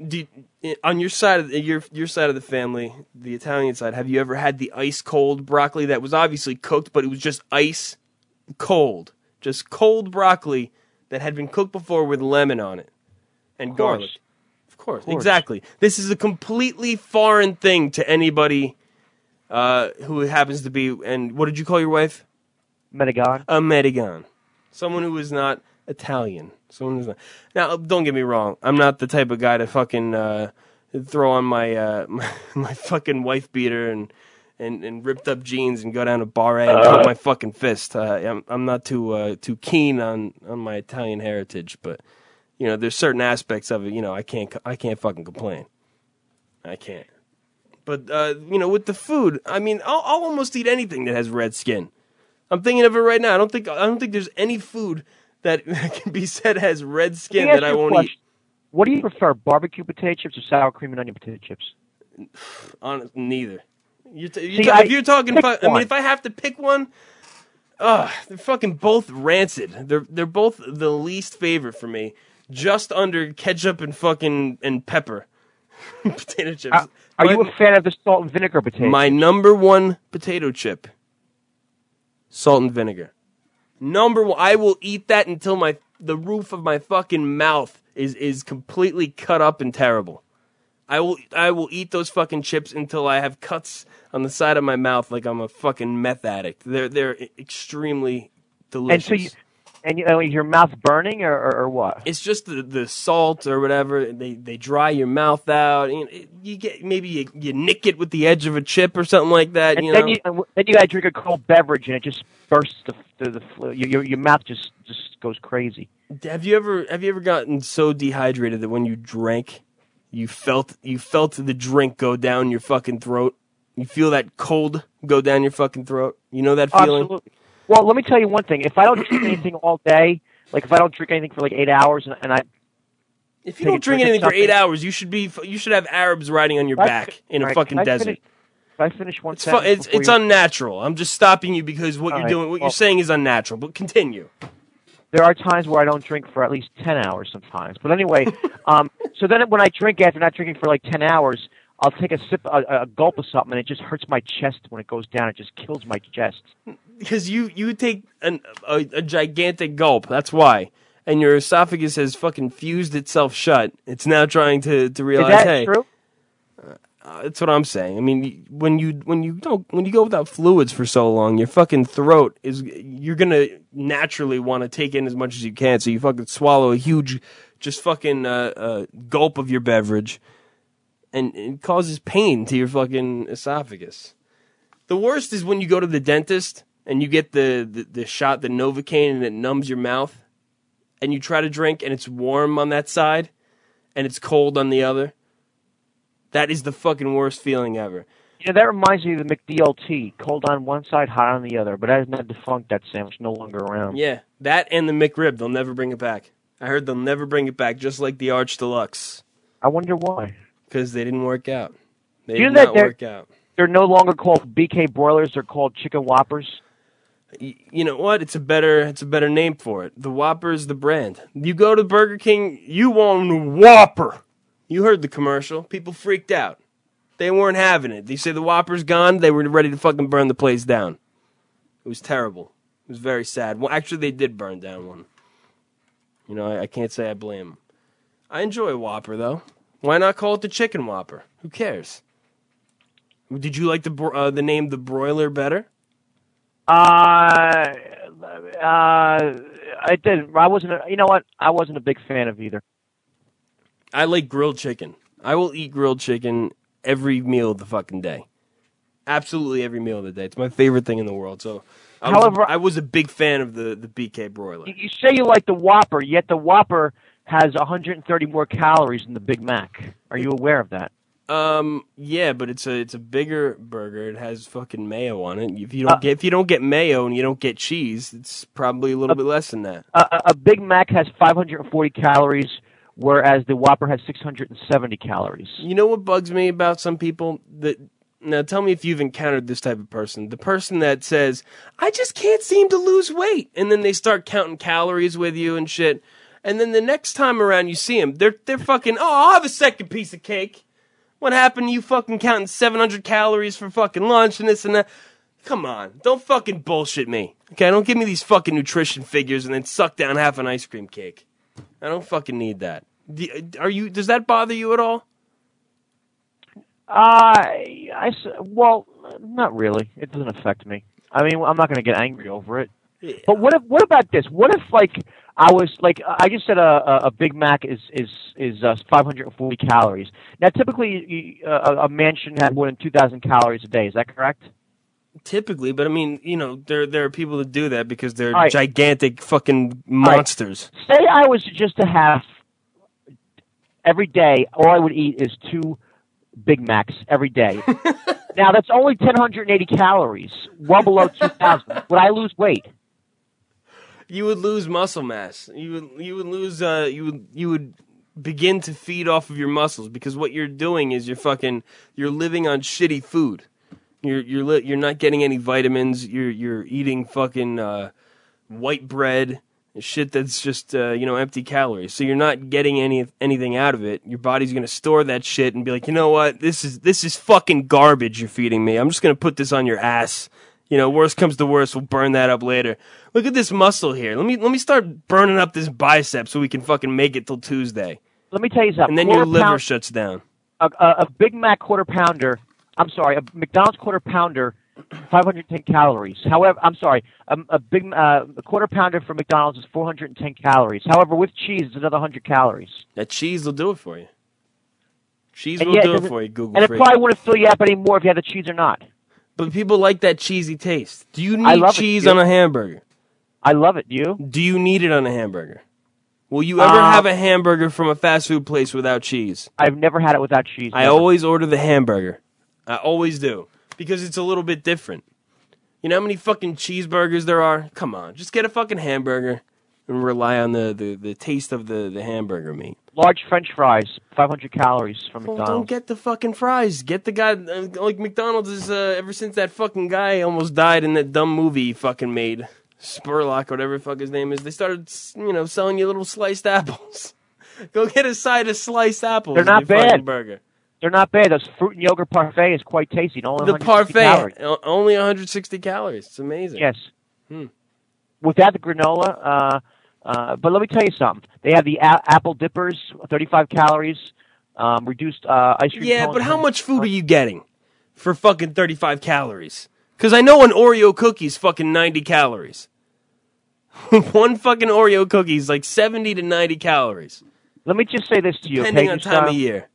On your side of your side of the family, the Italian side, have you ever had the ice cold broccoli that was obviously cooked, but it was just ice cold, just cold broccoli that had been cooked before with lemon on it and garlic? Of course, exactly. This is a completely foreign thing to anybody who happens to be. And what did you call your wife? Medegon. A Medegon. Someone who is not Italian. Someone who's not. Now, don't get me wrong. I'm not the type of guy to fucking throw on my my fucking wife beater and ripped up jeans and go down to Bar A and put my fucking fist. I'm not too keen on my Italian heritage, but there's certain aspects of it. I can't fucking complain. I can't. But with the food, I mean, I'll almost eat anything that has red skin. I'm thinking of it right now. I don't think there's any food that can be said has red skin that I won't eat. What do you prefer, barbecue potato chips or sour cream and onion potato chips? Neither. If you're talking, if I have to pick one, they're fucking both rancid. They're both the least favorite for me, just under ketchup and pepper potato chips. Are you a fan of the salt and vinegar potato? My number one potato chip. Salt and vinegar. Number one. I will eat that until the roof of my fucking mouth is completely cut up and terrible. I will eat those fucking chips until I have cuts on the side of my mouth like I'm a fucking meth addict. They're extremely delicious. And is your mouth burning or what? It's just the salt or whatever. They dry your mouth out. You get maybe you nick it with the edge of a chip or something like that. And then you gotta drink a cold beverage and it just bursts the your mouth just goes crazy. Have you ever gotten so dehydrated that when you drank, you felt the drink go down your fucking throat? You feel that cold go down your fucking throat. You know that feeling? Absolutely. Well, let me tell you one thing. If I don't drink anything all day, like if I don't drink anything for like 8 hours, and I, if you don't drink anything for 8 hours, you should have Arabs riding on your back in a fucking desert. If I finish one sentence, it's unnatural. I'm just stopping you because what you're doing, what you're saying is unnatural. But continue. There are times where I don't drink for at least 10 hours sometimes. But anyway, so then when I drink after not drinking for like 10 hours, I'll take a sip, a gulp of something, and it just hurts my chest when it goes down. It just kills my chest. Because you take a gigantic gulp. That's why. And your esophagus has fucking fused itself shut. It's now trying to realize, is that true? That's what I'm saying. I mean, when you go without fluids for so long, your fucking throat you're gonna naturally want to take in as much as you can. So you fucking swallow a huge, just fucking gulp of your beverage. And it causes pain to your fucking esophagus. The worst is when you go to the dentist and you get the shot, the Novocaine, and it numbs your mouth. And you try to drink and it's warm on that side and it's cold on the other. That is the fucking worst feeling ever. That reminds me of the McDLT. Cold on one side, hot on the other. But that is not defunct, that sandwich. No longer around. Yeah, that and the McRib. They'll never bring it back. I heard they'll never bring it back, just like the Arch Deluxe. I wonder why. Because they didn't work out. They did not work out. They're no longer called BK broilers. They're called chicken whoppers. You know what? It's a better name for it. The Whopper is the brand. You go to Burger King, you want a Whopper. You heard the commercial. People freaked out. They weren't having it. They say the Whopper's gone. They were ready to fucking burn the place down. It was terrible. It was very sad. Well, actually, they did burn down one. I can't say I blame them. I enjoy a Whopper, though. Why not call it the Chicken Whopper? Who cares? Did you like the name the broiler better? I didn't. I wasn't. You know what? I wasn't a big fan of either. I like grilled chicken. I will eat grilled chicken every meal of the fucking day. Absolutely every meal of the day. It's my favorite thing in the world. So, I was a big fan of the BK broiler. You say you like the Whopper, yet the Whopper has 130 more calories than the Big Mac. Are you aware of that? Yeah, but it's a bigger burger. It has fucking mayo on it. If you don't get mayo and you don't get cheese, it's probably a little bit less than that. A Big Mac has 540 calories, whereas the Whopper has 670 calories. You know what bugs me about some people? Now tell me if you've encountered this type of person. The person that says, I just can't seem to lose weight. And then they start counting calories with you and shit. And then the next time around you see them, they're fucking, I'll have a second piece of cake. What happened to you fucking counting 700 calories for fucking lunch and this and that? Come on. Don't fucking bullshit me. Okay, don't give me these fucking nutrition figures and then suck down half an ice cream cake. I don't fucking need that. Does that bother you at all? Well, not really. It doesn't affect me. I mean, I'm not going to get angry over it. Yeah. But what about this? What if, like, I just said a Big Mac is 540 calories. Now, typically, a man shouldn't have more than 2,000 calories a day. Is that correct? Typically, but I mean, there are people that do that because they're gigantic fucking monsters. Right. Say I was just to have every day, all I would eat is 2 Big Macs every day. Now that's only 1,080 calories, well below 2,000. Would I lose weight? You would lose muscle mass. You would lose. You would begin to feed off of your muscles because what you're doing is you're living on shitty food. You're not getting any vitamins. You're eating fucking white bread. Shit that's just empty calories. So you're not getting anything out of it. Your body's gonna store that shit and be like, you know what, this is fucking garbage you're feeding me. I'm just gonna put this on your ass. Worst comes to worst, we'll burn that up later. Look at this muscle here. Let me start burning up this bicep so we can fucking make it till Tuesday. Let me tell you something. And then your liver shuts down. A Big Mac quarter pounder. I'm sorry, a McDonald's quarter pounder. 510 calories. However, I'm sorry, a quarter pounder for McDonald's is 410 calories. However, with cheese, it's another 100 calories. That cheese will do it for you. Cheese will do it for you, Google. And it probably wouldn't fill you up anymore if you had the cheese or not. But people like that cheesy taste. Do you need cheese on a hamburger? I love it. You? Do you need it on a hamburger? Will you ever have a hamburger from a fast food place without cheese? I've never had it without cheese. I always order the hamburger. I always do. Because it's a little bit different. You know how many fucking cheeseburgers there are? Come on, just get a fucking hamburger and rely on the taste of the hamburger meat. Large French fries, 500 calories from McDonald's. Don't get the fucking fries. Get the guy, like McDonald's is, ever since that fucking guy almost died in that dumb movie he fucking made, Spurlock, whatever the fuck his name is, they started, selling you little sliced apples. Go get a side of sliced apples. They're not bad. Burger. They're not bad. This fruit and yogurt parfait is quite tasty. The parfait, only 160 calories. It's amazing. Yes. Without the granola, but let me tell you something. They have the apple dippers, 35 calories, reduced ice cream. Yeah, but how much food are you getting for fucking 35 calories? Because I know an Oreo cookie is fucking 90 calories. One fucking Oreo cookie is like 70 to 90 calories. Let me just say this to you. Depending on time of year.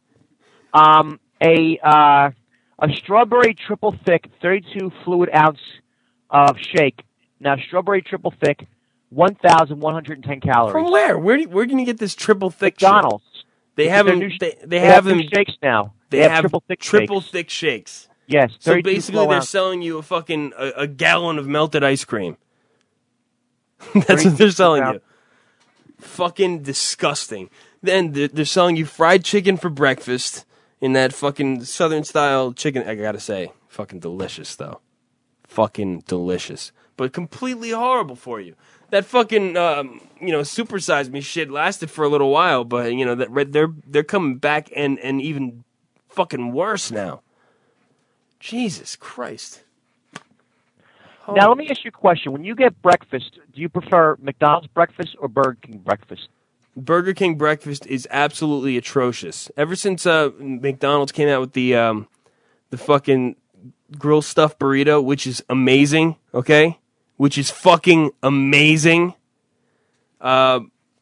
A strawberry triple thick 32 fluid ounce of shake. Now, strawberry triple thick, 1,110 calories. From where? Where can you get this triple thick? McDonald's. Shake? They have them. They have them shakes now. They have triple thick shakes. Yes. So basically, they're selling you a gallon of melted ice cream. That's what they're selling you. Fucking disgusting. Then they're selling you fried chicken for breakfast in that fucking Southern style chicken. I gotta say, fucking delicious though. Fucking delicious, but completely horrible for you. That fucking supersize me shit lasted for a little while, but they're coming back and even fucking worse now. Jesus Christ. Now, let me ask you a question. When you get breakfast, do you prefer McDonald's breakfast or Burger King breakfast? Burger King breakfast is absolutely atrocious. Ever since McDonald's came out with the fucking grilled stuffed burrito, which is amazing, okay? Which is fucking amazing.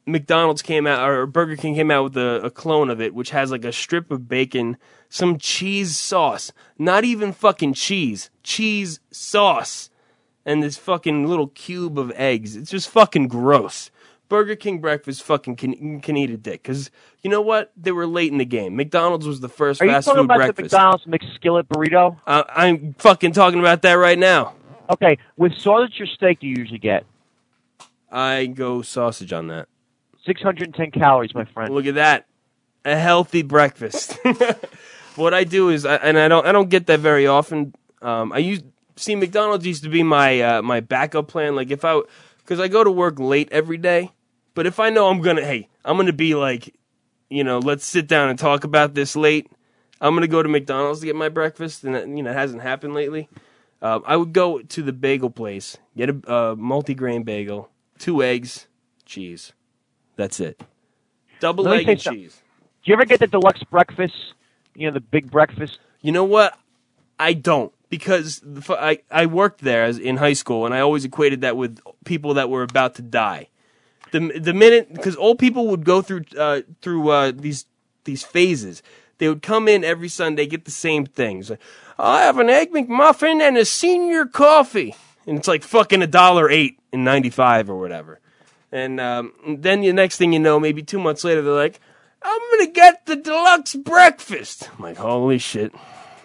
McDonald's came out, or Burger King came out with a clone of it, which has like a strip of bacon, some cheese sauce, not even fucking cheese sauce, and this fucking little cube of eggs. It's just fucking gross. Burger King breakfast fucking can eat a dick. Because you know what? They were late in the game. McDonald's was the first fast food breakfast. Are you talking about the McDonald's McSkillet burrito? I'm fucking talking about that right now. Okay, with sausage or steak do you usually get? I go sausage on that. 610 calories, my friend. Look at that. A healthy breakfast. What I do is, I don't get that very often. McDonald's used to be my backup plan. Like because I go to work late every day. But if I know I'm gonna be like, let's sit down and talk about this late. I'm gonna go to McDonald's to get my breakfast, and it hasn't happened lately. I would go to the bagel place, get a multi-grain bagel, 2 eggs, cheese. That's it. Double egg and cheese. Do you ever get the deluxe breakfast? The big breakfast? You know what? I don't. Because I worked there in high school, and I always equated that with people that were about to die. The minute, because old people would go through these phases. They would come in every Sunday, get the same things. Like, I have an egg McMuffin and a senior coffee, and it's like fucking $1.08 in '95 or whatever. And then the next thing you know, maybe 2 months later, they're like, I'm gonna get the deluxe breakfast. I'm like, holy shit.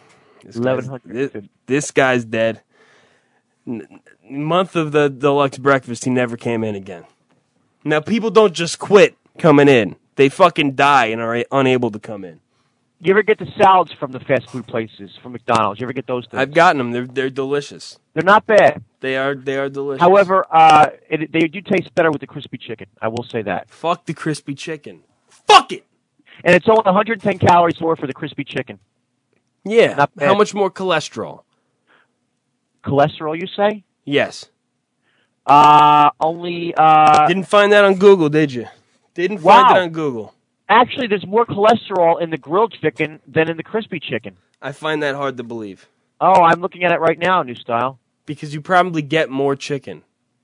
This guy's dead. Month of the deluxe breakfast, he never came in again. Now, people don't just quit coming in. They fucking die and are unable to come in. You ever get the salads from the fast food places, from McDonald's? You ever get those things? I've gotten them. They're delicious. They're not bad. They are delicious. However, they do taste better with the crispy chicken. I will say that. Fuck the crispy chicken. Fuck it! And it's only 110 calories more for the crispy chicken. Yeah. How much more cholesterol? Cholesterol, you say? Yes. Only... Didn't find that on Google, did you? Didn't find it on Google. Actually, there's more cholesterol in the grilled chicken than in the crispy chicken. I find that hard to believe. Oh, I'm looking at it right now, New Style. Because you probably get more chicken.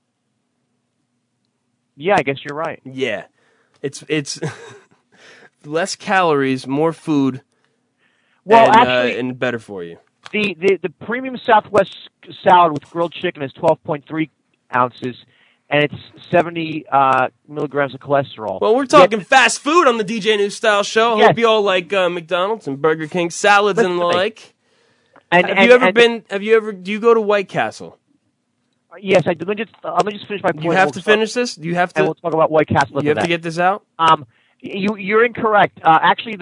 Yeah, I guess you're right. Yeah. It's less calories, more food, and better for you. The premium Southwest salad with grilled chicken is 12.3 ounces, and it's 70 milligrams of cholesterol. Well, we're talking fast food on the DJ New Style Show. I hope you all like McDonald's and Burger King salads and the like. Do you go to White Castle? Yes, I do. Let me just finish my point. You have to finish this? You have to. And we'll talk about White Castle. You have to get this out? You're incorrect. Actually,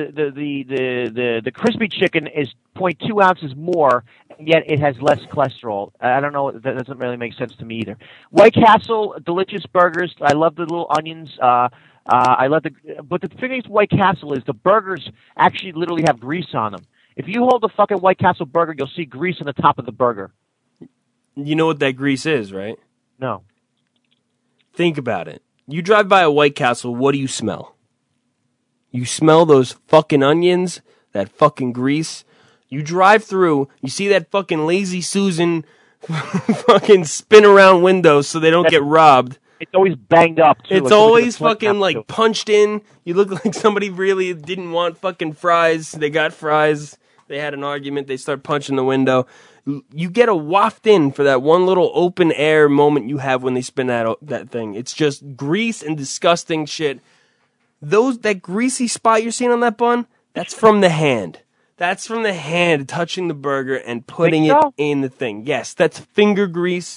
the crispy chicken is 0.2 ounces more, and yet it has less cholesterol. I don't know. That doesn't really make sense to me either. White Castle, delicious burgers. I love the little onions. But the thing is, White Castle is the burgers actually literally have grease on them. If you hold a fucking White Castle burger, you'll see grease on the top of the burger. You know what that grease is, right? No. Think about it. You drive by a White Castle, what do you smell? You smell those fucking onions, that fucking grease. You drive through, you see that fucking Lazy Susan fucking spin around windows so they don't get robbed. It's always banged up, too. It's always fucking, punched in. You look like somebody really didn't want fucking fries. They got fries. They had an argument. They start punching the window. You get a waft in for that one little open air moment you have when they spin that thing. It's just grease and disgusting shit. That greasy spot you're seeing on that bun, that's from the hand. That's from the hand touching the burger and putting it in the thing. Yes, that's finger grease.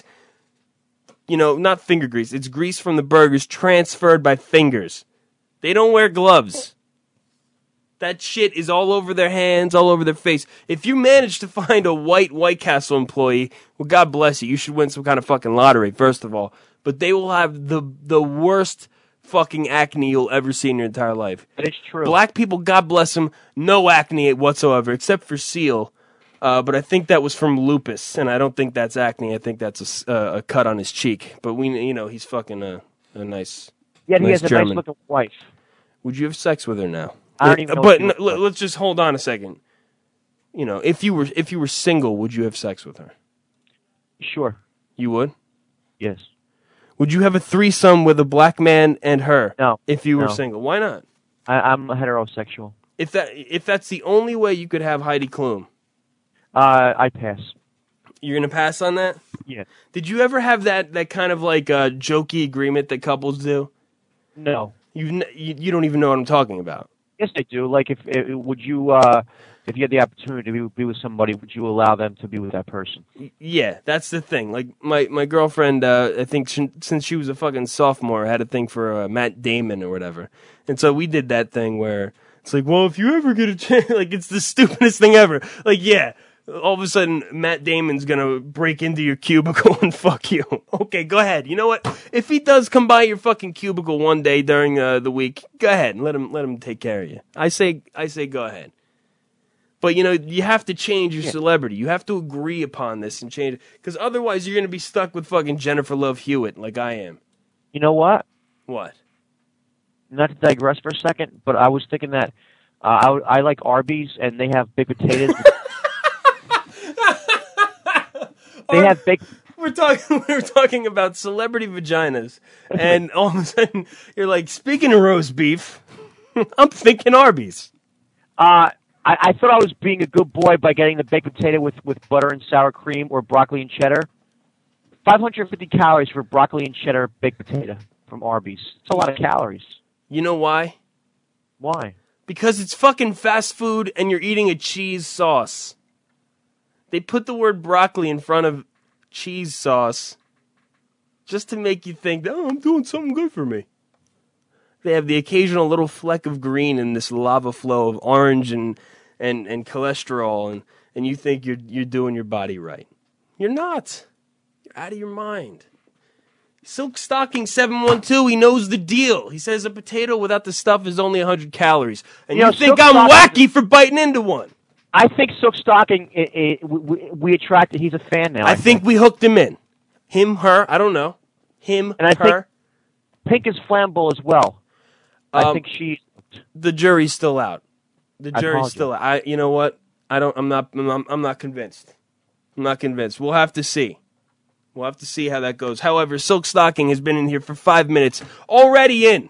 Not finger grease. It's grease from the burgers transferred by fingers. They don't wear gloves. That shit is all over their hands, all over their face. If you manage to find a White Castle employee, well, God bless you. You should win some kind of fucking lottery, first of all. But they will have the worst fucking acne you'll ever see in your entire life. That is true. Black people, God bless them, no acne whatsoever, except for Seal. But I think that was from lupus, and I don't think that's acne. I think that's a cut on his cheek. But he's fucking a nice. Yeah, he has German. a nice looking wife. Would you have sex with her now? I don't even know. But let's just hold on a second. If you were single, would you have sex with her? Sure. You would? Yes. Would you have a threesome with a black man and her? No. If you were No. single, why not? I'm heterosexual. If that's the only way you could have Heidi Klum, I pass. you're gonna pass on that? Yeah. Did you ever have that kind of like jokey agreement that couples do? No. You don't even know what I'm talking about. Yes, I do. Like, if you had the opportunity to be with somebody, would you allow them to be with that person? Yeah, that's the thing. Like my girlfriend, I think since she was a fucking sophomore, had a thing for Matt Damon or whatever, and so we did that thing where it's like, well, if you ever get a chance, like it's the stupidest thing ever. Like, yeah, all of a sudden Matt Damon's gonna break into your cubicle and fuck you. Okay, go ahead. You know what? If he does come by your fucking cubicle one day during the week, go ahead and let him take care of you. I say go ahead. But, you have to change your celebrity. You have to agree upon this and change it. Because otherwise you're going to be stuck with fucking Jennifer Love Hewitt like I am. You know what? What? Not to digress for a second, but I was thinking that I like Arby's, and they have big potatoes. They have big... We're talking about celebrity vaginas. And all of a sudden you're like, speaking of roast beef, I'm thinking Arby's. I thought I was being a good boy by getting the baked potato with butter and sour cream or broccoli and cheddar. 550 calories for broccoli and cheddar baked potato from Arby's. It's a lot of calories. You know why? Why? Because it's fucking fast food and you're eating a cheese sauce. They put the word broccoli in front of cheese sauce just to make you think, oh, I'm doing something good for me. They have the occasional little fleck of green in this lava flow of orange and cholesterol, and you think you're doing your body right. You're not. You're out of your mind. Silk Stocking 712, he knows the deal. He says a potato without the stuff is only 100 calories. And you think I'm wacky for biting into one. I think Silk Stocking, we attracted, he's a fan now. I think we hooked him in. Him, her, I don't know. Him, and I her. Think Pink is flammable as well. I think she. The jury's still out. The jury's still out. You know what? I'm not convinced. I'm not convinced. We'll have to see. We'll have to see how that goes. However, Silk Stocking has been in here for 5 minutes. Already in.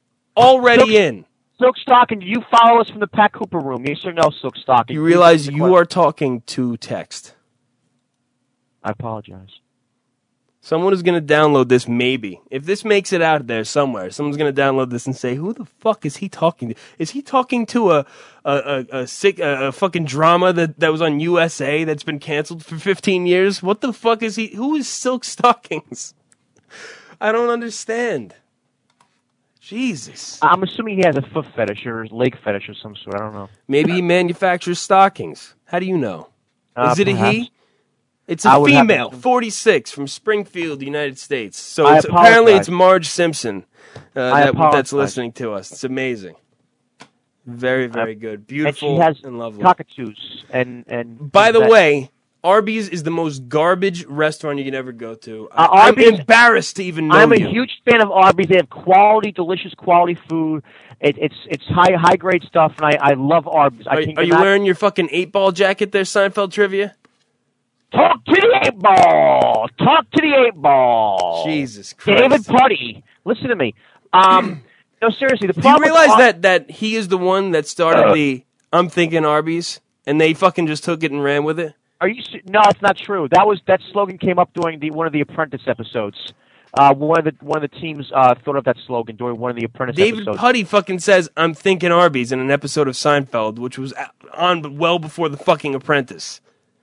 Silk Stocking, do you follow us from the Pat Cooper room? Yes or no, Silk Stocking? You realize you are talking to text. I apologize. Someone is going to download this, maybe. If this makes it out there somewhere, someone's going to download this and say, who the fuck is he talking to? Is he talking to a fucking drama that was on USA that's been canceled for 15 years? What the fuck is he? Who is Silk Stockings? I don't understand. Jesus. I'm assuming he has a foot fetish or a leg fetish of some sort. I don't know. Maybe he manufactures stockings. How do you know? Is it perhaps. a he? It's a female, 46, from Springfield, United States. So apparently it's Marge Simpson that's listening to us. It's amazing. Very, very good. Beautiful and, she has and lovely. Cockatoos. And by the way, Arby's is the most garbage restaurant you can ever go to. I'm embarrassed to even know I'm a huge fan of Arby's. They have quality, delicious quality food. It's high grade stuff, and I love Arby's. Are you wearing your fucking 8-ball jacket there, Seinfeld Trivia? Talk to the 8-ball. Talk to the 8-ball. Jesus Christ. David Putty. Listen to me. No, seriously. The Do you problem realize that he is the one that started the I'm thinking Arby's, and they fucking just took it and ran with it? No, it's not true. That slogan came up during one of the Apprentice episodes. One of the teams thought of that slogan during one of the Apprentice episodes. David Putty fucking says I'm thinking Arby's in an episode of Seinfeld, which was on well before the fucking Apprentice.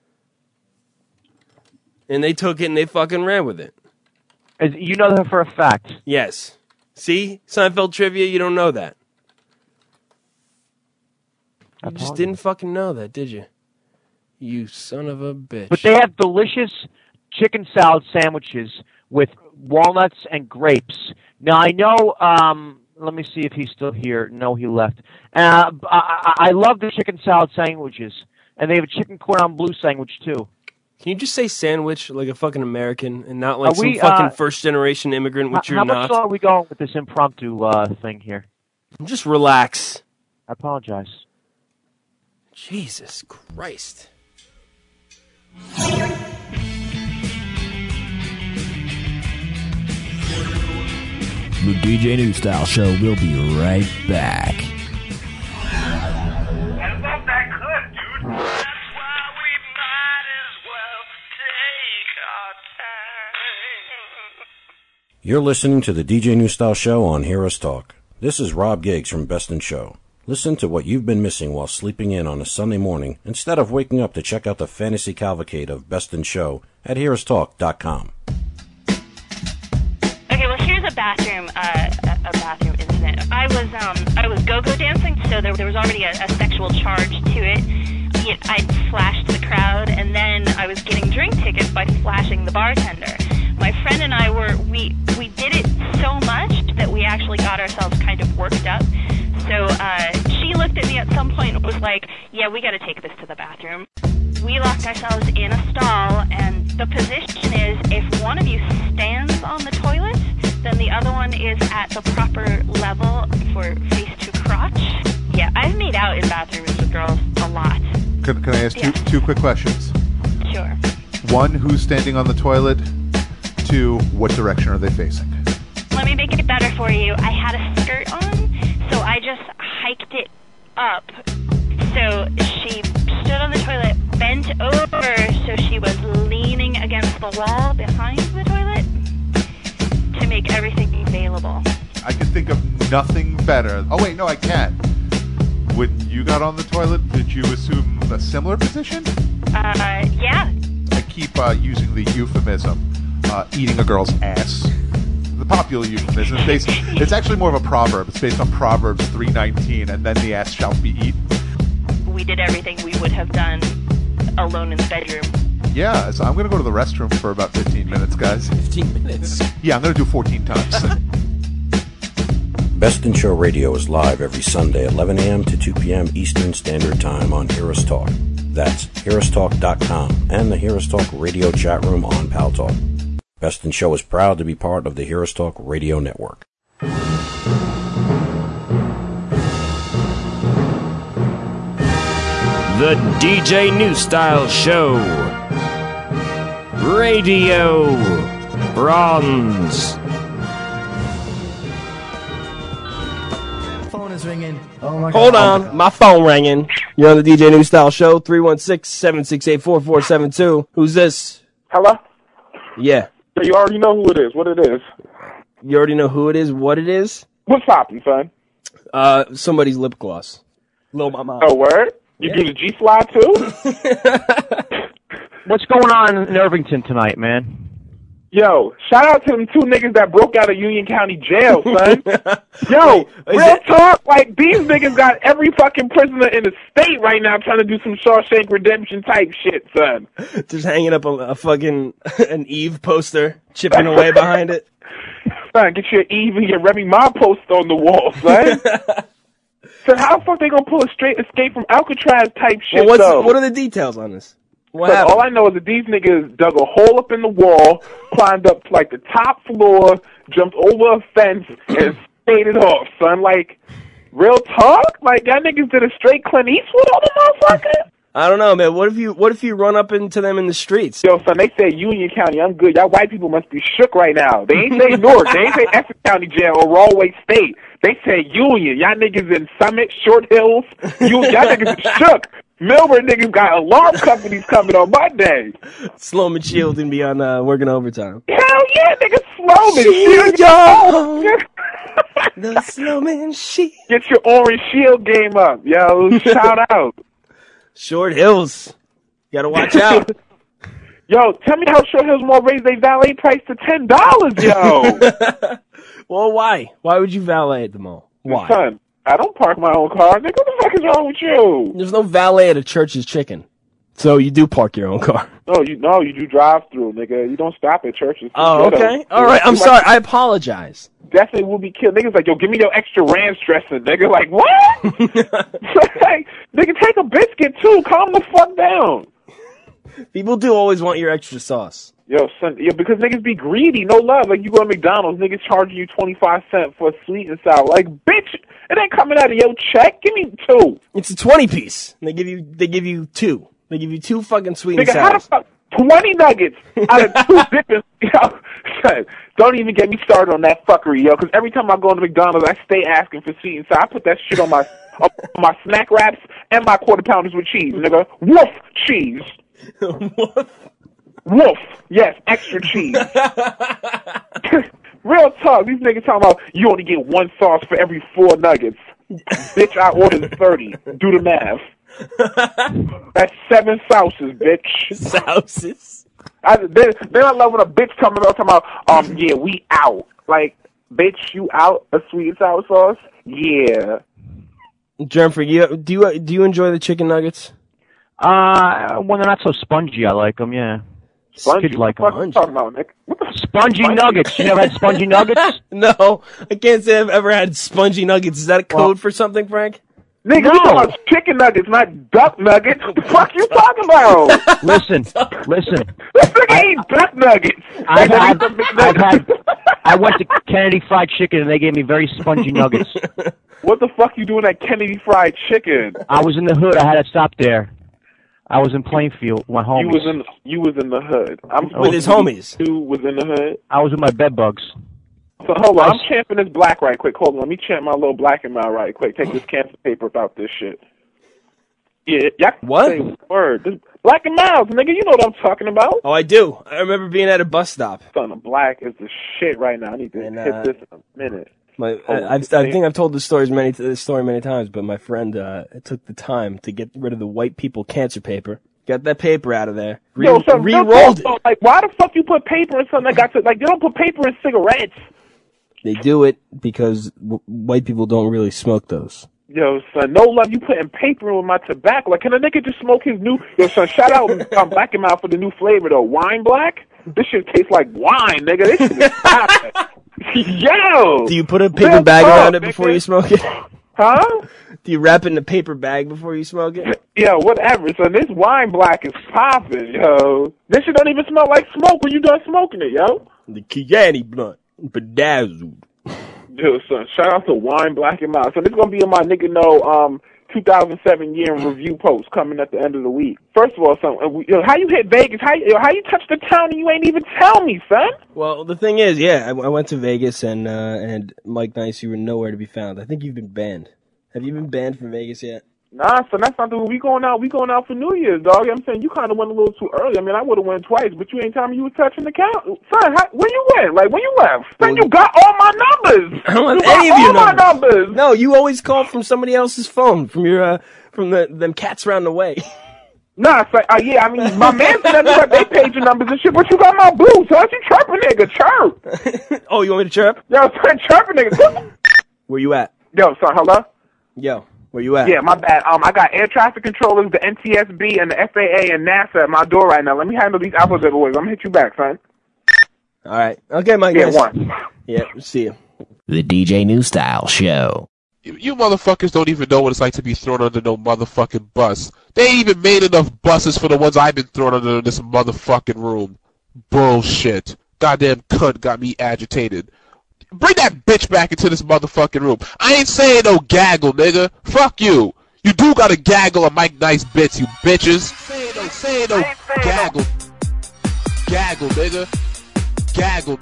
And they took it and they fucking ran with it. You know that for a fact? Yes. See? Seinfeld Trivia, you don't know that. You just didn't fucking know that, did you? You son of a bitch. But they have delicious chicken salad sandwiches with walnuts and grapes. Now, I know, let me see if he's still here. No, he left. I love the chicken salad sandwiches. And they have a chicken cordon bleu sandwich, too. Can you just say sandwich like a fucking American and not like some fucking first-generation immigrant, which you're not? How much are we going with this impromptu thing here? Just relax. I apologize. Jesus Christ. The DJ New Style Show. We'll be right back. That's not that good, dude. That's why we might as well take our time. You're listening to the DJ New Style Show on Hear Us Talk. This is Rob Giggs from Best in Show. Listen to what you've been missing while sleeping in on a Sunday morning instead of waking up to check out the fantasy cavalcade of Best in Show at hearustalk.com. Okay, well, here's a bathroom incident. I was go-go dancing, so there was already a sexual charge to it. I flashed the crowd, and then I was getting drink tickets by flashing the bartender. My friend and I we did it so much that we actually got ourselves kind of worked up. So she looked at me at some point and was like, yeah, we got to take this to the bathroom. We locked ourselves in a stall, and the position is if one of you stands on the toilet, then the other one is at the proper level for face to crotch. Yeah, I've made out in bathrooms with girls a lot. Can I ask two quick questions? Sure. One, who's standing on the toilet? Two, what direction are they facing? Let me make it better for you. I had a skirt on, so I just hiked it up. So she stood on the toilet, bent over, so she was leaning against the wall behind the toilet to make everything available. I can think of nothing better. Oh, wait, no, I can't. When you got on the toilet, did you assume a similar position? Yeah. I keep using the euphemism, eating a girl's ass. The popular euphemism. It's actually more of a proverb. It's based on Proverbs 3:19, and then the ass shall be eaten. We did everything we would have done alone in the bedroom. Yeah, so I'm going to go to the restroom for about 15 minutes, guys. 15 minutes? Yeah, I'm going to do 14 times. Best in Show Radio is live every Sunday, 11 a.m. to 2 p.m. Eastern Standard Time on Hear Us Talk. That's hearustalk.com and the Hear Us Talk radio chat room on Pal Talk. Best in Show is proud to be part of the Hear Us Talk radio network. The DJ New Style Show. Radio Bronze. Phone is ringing. Oh my Hold God. on, my phone ringing. You're on the DJ New Style Show, 316-768-4472. Who's this? Hello? Yeah. So you already know who it is, what it is. You already know who it is, what it is? What's poppin', son? Somebody's lip gloss. Lil Mama. Oh, word? You do the G-Fly, too? What's going on in Irvington tonight, man? Yo, shout out to them two niggas that broke out of Union County Jail, son. Yo, real talk, like, these niggas got every fucking prisoner in the state right now trying to do some Shawshank Redemption type shit, son. Just hanging up a fucking an Eve poster, chipping away behind it. Son, get your Eve and your Remy Ma poster on the wall, son. So how the fuck they gonna pull a straight Escape from Alcatraz type shit, though? What are the details on this? What So happened? all I know is that these niggas dug a hole up in the wall, climbed up to like the top floor, jumped over a fence, and skated off, son. Like, real talk? Like, that niggas did a straight Clint Eastwood on the motherfucker? I don't know, man. What if you run up into them in the streets? Yo, son, they say Union County. I'm good. Y'all white people must be shook right now. They ain't say Newark. They ain't say Essex County Jail or Rahway State. They say Union. Y'all niggas in Summit, Short Hills. Y'all niggas is shook. Milburn niggas got alarm companies coming on Monday. Sloman Shield and be on working overtime. Hell yeah, niggas Sloman Shield, yo. The Sloman Shield. Get your Orange Shield game up, yo. Shout out. Short Hills. Gotta watch out. Yo, tell me how Short Hills Mall raised their valet price to $10, yo. Well, why? Why would you valet at the mall? Why? Son, I don't park my own car. Nigga, what the fuck is wrong with you? There's no valet at a Church's Chicken. So you do park your own car. No, you do drive-through, nigga. You don't stop at churches. Oh, okay. All right. I'm sorry. I apologize. Definitely will be killed. Niggas like, yo, give me your extra ranch dressing, nigga. Like, what? Like, nigga, take a biscuit, too. Calm the fuck down. People do always want your extra sauce. Yo, son, because niggas be greedy, no love. Like, you go to McDonald's, niggas charging you 25 cents for a sweet and sour. Like, bitch, it ain't coming out of your check. Give me two. It's a 20-piece. They give you two. They give you two fucking sweet and Nigga, how the sours. fuck 20 nuggets out of 2 dipping. Yo, son, don't even get me started on that fuckery, yo, because every time I go to McDonald's, I stay asking for sweet and sour. I put that shit on my snack wraps and my quarter pounders with cheese, nigga. Wolf cheese. Wolf. Yes, extra cheese. Real talk. These niggas talking about you only get 1 sauce for every 4 nuggets. Bitch, I ordered 30. Do the math. That's 7 sauces, bitch. Sauces? Then I love when a bitch comes out talking about, yeah, we out. Like, bitch, you out a sweet and sour sauce? Yeah. Germ, for you, do you enjoy the chicken nuggets? When they're not so spongy, I like them. Yeah. Spongy? Kids like What the fuck you talking about, Nick? What the Spongy nuggets. You never had spongy nuggets? No, I can't say I've ever had spongy nuggets. Is that a code for something, Frank? Nigga, you talking about chicken nuggets, not duck nuggets. What the fuck you talking about? Listen. This nigga eat duck nuggets. I went to Kennedy Fried Chicken and they gave me very spongy nuggets. What the fuck you doing at Kennedy Fried Chicken? I was in the hood. I had to stop there. I was in Plainfield with my homies. You was in the hood. With his homies. You was in the hood. I was with my bed bugs. So hold on, I'm champing this black right quick. Hold on, let me champ my little black and mild right quick. Take this cancer paper about this shit. Yeah, y'all can What? say word. This black and mild, nigga. You know what I'm talking about. Oh, I do. I remember being at a bus stop. Son of black is the shit right now. I need to hit this in a minute. I think I've told this story many times, but my friend took the time to get rid of the white people cancer paper. Got that paper out of there. Re-rolled it. Like, why the fuck you put paper in something that got to, like, they don't put paper in cigarettes. They do it because white people don't really smoke those. Yo, son, no love. You putting paper in my tobacco. Like, can a nigga just smoke his new? Yo, son, shout out Black and Mild for the new flavor though. Wine Black. This shit tastes like wine, nigga. This shit is poppin'. Yo. Do you put a paper bag around it before you smoke it? Huh? Do you wrap it in a paper bag before you smoke it? Yo, whatever. So this Wine Black is popping, yo. This shit don't even smell like smoke when you done smoking it, yo. The Kiani blunt, bedazzled. Yo, son, shout out to Wine Black and Mild. So this is gonna be in my nigga know 2007 year in review post coming at the end of the week. First of all, son, how you hit Vegas? How you touch the town and you ain't even tell me, son? Well, the thing is, yeah, I went to Vegas and Mike Nice, you were nowhere to be found. I think you've been banned. Have you been banned from Vegas yet? Nah, son, that's not the we going out for New Year's, dog. I'm saying you kind of went a little too early. I mean, I would have went twice, but you ain't telling me you was touching the count. Son, when you went? Like, when you left? Son, you got all my numbers. I don't want you any got of your all my numbers. No, you always call from somebody else's phone, from your from them cats around the way. Nah, son, yeah, I mean, my man said that they paid your numbers and shit, but you got my blue, so you chirping nigga, chirp. Oh, you want me to chirp? Yo, son, chirping nigga. Where you at? Yo, son, hello? Yo. Where you at? Yeah, my bad. I got air traffic controllers, the NTSB, and the FAA and NASA at my door right now. Let me handle these Apple giveaways. I'm gonna hit you back, son. All right. Okay, Mike. Yeah, one. Yeah, see you. The DJ New Style Show. You motherfuckers don't even know what it's like to be thrown under no motherfucking bus. They ain't even made enough buses for the ones I've been thrown under in this motherfucking room. Bullshit. Goddamn cunt got me agitated. Bring that bitch back into this motherfucking room. I ain't saying no gaggle, nigga. Fuck you. You do gotta gaggle a Mike Nice bits, you bitches. Say no gaggle. Gaggle, nigga. Gaggle.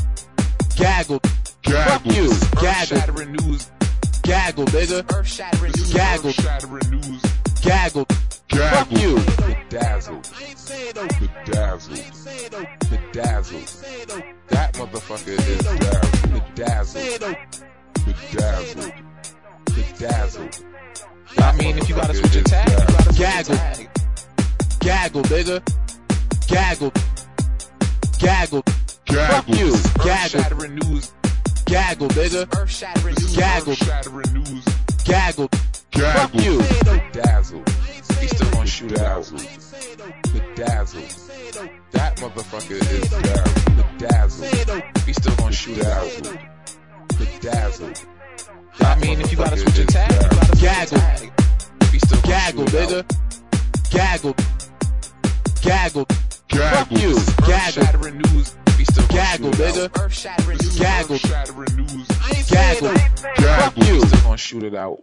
Gaggle. Fuck you. Gaggle. Gaggle, nigga. Gaggle. Gaggle. Fuck you. Bedazzled. I ain't saying no bedazzled. Bedazzled. That motherfucker is bedazzled. Bedazzled. Bedazzled. I mean, if you gotta switch your tag, gaggle. Gaggle, nigga. Gaggle. Gaggle. Fuck you. Gaggle. Gaggle, nigga. Gaggle. Gaggle. Fuck you. Bedazzled. He still gonna shoot it out. Bedazzled. That motherfucker is bedazzled. He still gonna shoot it out. Bedazzled. I mean, if you gotta switch your tag, gaggle. Gaggle, nigga. Gaggle. Gaggle. Fuck you. Gaggle. Gaggle, nigga. Gaggle. Gaggle. Fuck you. Still gonna shoot it out.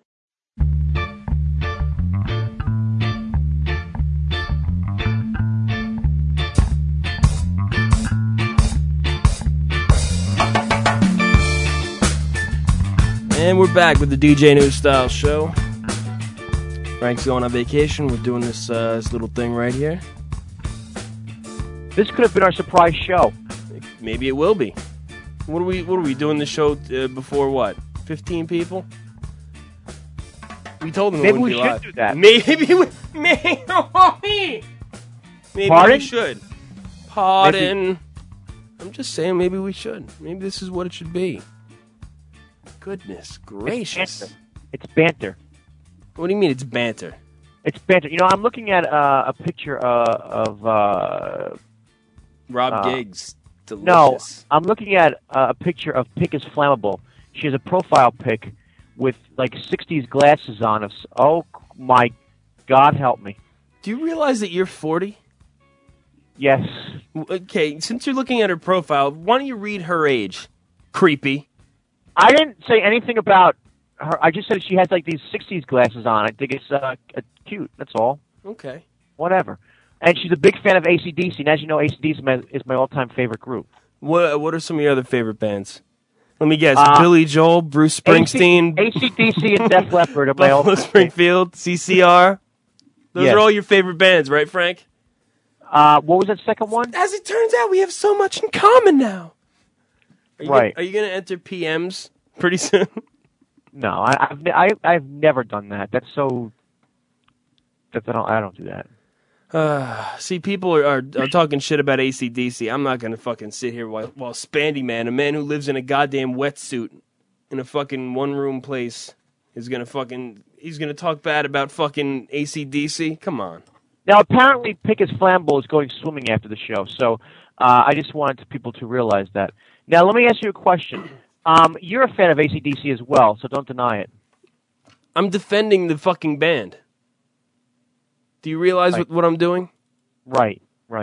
And we're back with the DJ New Style Show. Frank's going on vacation. We're doing this little thing right here. This could have been our surprise show. Maybe it will be. What are we doing the show before what? 15 people? We told them Maybe it we wouldn't should be live. do that. Maybe Pardon? we should. Pardon. I'm just saying maybe we should. Maybe this is what it should be. Goodness gracious. It's banter. What do you mean it's banter? It's banter. You know, I'm looking at a picture of Rob Giggs. Delicious. No, I'm looking at a picture of Pick is Flammable. She has a profile pic with like 60s glasses on. Oh my God, help me. Do you realize that you're 40? Yes. Okay, since you're looking at her profile, why don't you read her age? Creepy. I didn't say anything about her. I just said she has like these 60s glasses on. I think it's cute. That's all. Okay. Whatever. And she's a big fan of AC/DC. And as you know, AC/DC is my all-time favorite group. What are some of your other favorite bands? Let me guess. Billy Joel, Bruce Springsteen, AC/DC and Def Leppard are my Buffalo all-time Springfield, CCR. Those Yes. are all your favorite bands, right, Frank? What was that second one? As it turns out, we have so much in common now. Right. Are you going to enter PMs pretty soon? No, I've never done that. That's so. I don't do that. See, people are talking shit about AC/DC. I'm not going to fucking sit here while Spandy Man, a man who lives in a goddamn wetsuit in a fucking one-room place, he's going to talk bad about fucking AC/DC? Come on. Now, apparently, Pick is Flammable is going swimming after the show, so I just wanted people to realize that. Now, let me ask you a question. You're a fan of AC/DC as well, so don't deny it. I'm defending the fucking band. Do you realize what I'm doing? Right.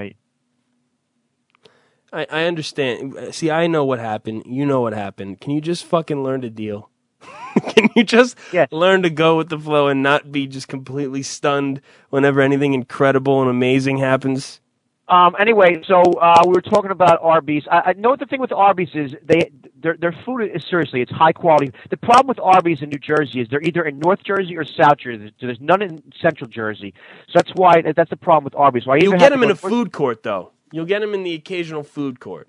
I understand. See, I know what happened. You know what happened. Can you just fucking learn to deal? Can you just learn to go with the flow and not be just completely stunned whenever anything incredible and amazing happens? Anyway, so we were talking about Arby's. I know what the thing with Arby's is their food is seriously, it's high quality. The problem with Arby's in New Jersey is they're either in North Jersey or South Jersey. There's none in Central Jersey. So that's the problem with Arby's. So You'll get them in a food court, though. You'll get them in the occasional food court.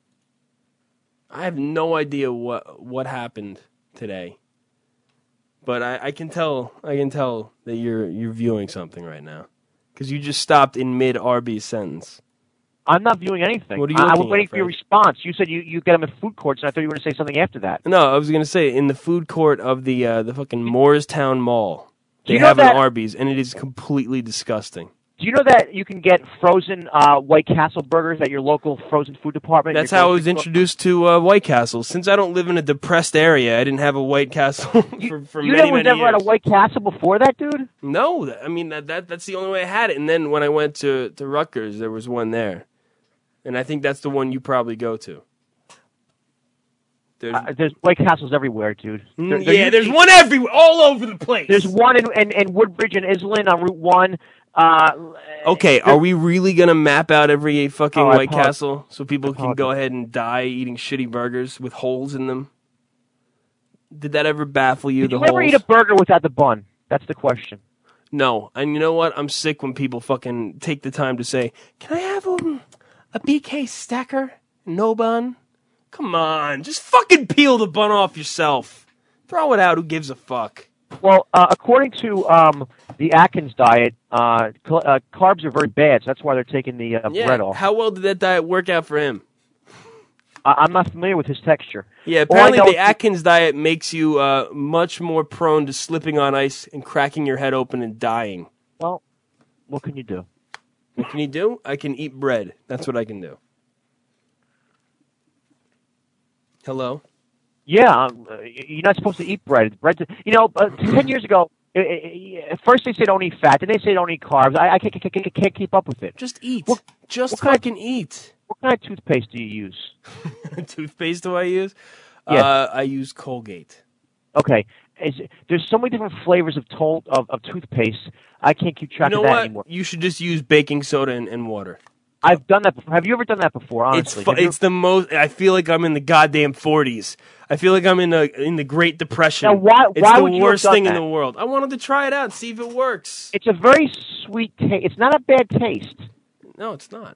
I have no idea what happened today. But I can tell that you're viewing something right now. Because you just stopped in mid-Arby's sentence. I'm not viewing anything. What are you I was looking waiting at, for your Frank? response. You said you get them in food courts, and I thought you were going to say something after that. No, I was going to say, in the food court of the fucking Moorestown Mall, Do they you know have that- an Arby's, and it is completely disgusting. Do you know that you can get frozen White Castle burgers at your local frozen food department? That's Your how I grocery was store? introduced to White Castle. Since I don't live in a depressed area, I didn't have a White Castle for You many, was many never years. at a White Castle before that, dude? No, I mean that's the only way I had it. And then when I went to Rutgers, there was one there, and I think that's the one you probably go to. There's White Castles everywhere, dude. There's one everywhere, all over the place. There's one in Woodbridge and Islin on Route 1. Okay, are we really gonna map out every fucking Oh, I White apologize. Castle so people can go ahead and die eating shitty burgers with holes in them? Did that ever baffle you? Did the you ever holes? eat a burger without the bun? That's the question. No, and you know what? I'm sick when people fucking take the time to say, "Can I have a BK stacker, no bun?" Come on, just fucking peel the bun off yourself. Throw it out. Who gives a fuck? Well, according to the Atkins diet, carbs are very bad, so that's why they're taking the bread off. How well did that diet work out for him? I'm not familiar with his texture. Yeah, All I apparently know the is- Atkins diet makes you much more prone to slipping on ice and cracking your head open and dying. Well, what can you do? What can you do? I can eat bread. That's what I can do. Hello? Yeah, you're not supposed to eat bread. 10 years ago, first they say don't eat fat, then they say don't eat carbs. I can't keep up with it. Just eat. What fucking eat. What kind of toothpaste do you use? Toothpaste do I use? Yes. I use Colgate. Okay. There's so many different flavors of toothpaste. I can't keep track You know of that what? anymore. You should just use baking soda and water. I've done that before. Have you ever done that before, honestly? It's the most. I feel like I'm in the goddamn 40s. I feel like I'm in the Great Depression. Now, why it's would the you have worst done thing in that? the world. I wanted to try it out and see if it works. It's a very sweet taste. It's not a bad taste. No, it's not.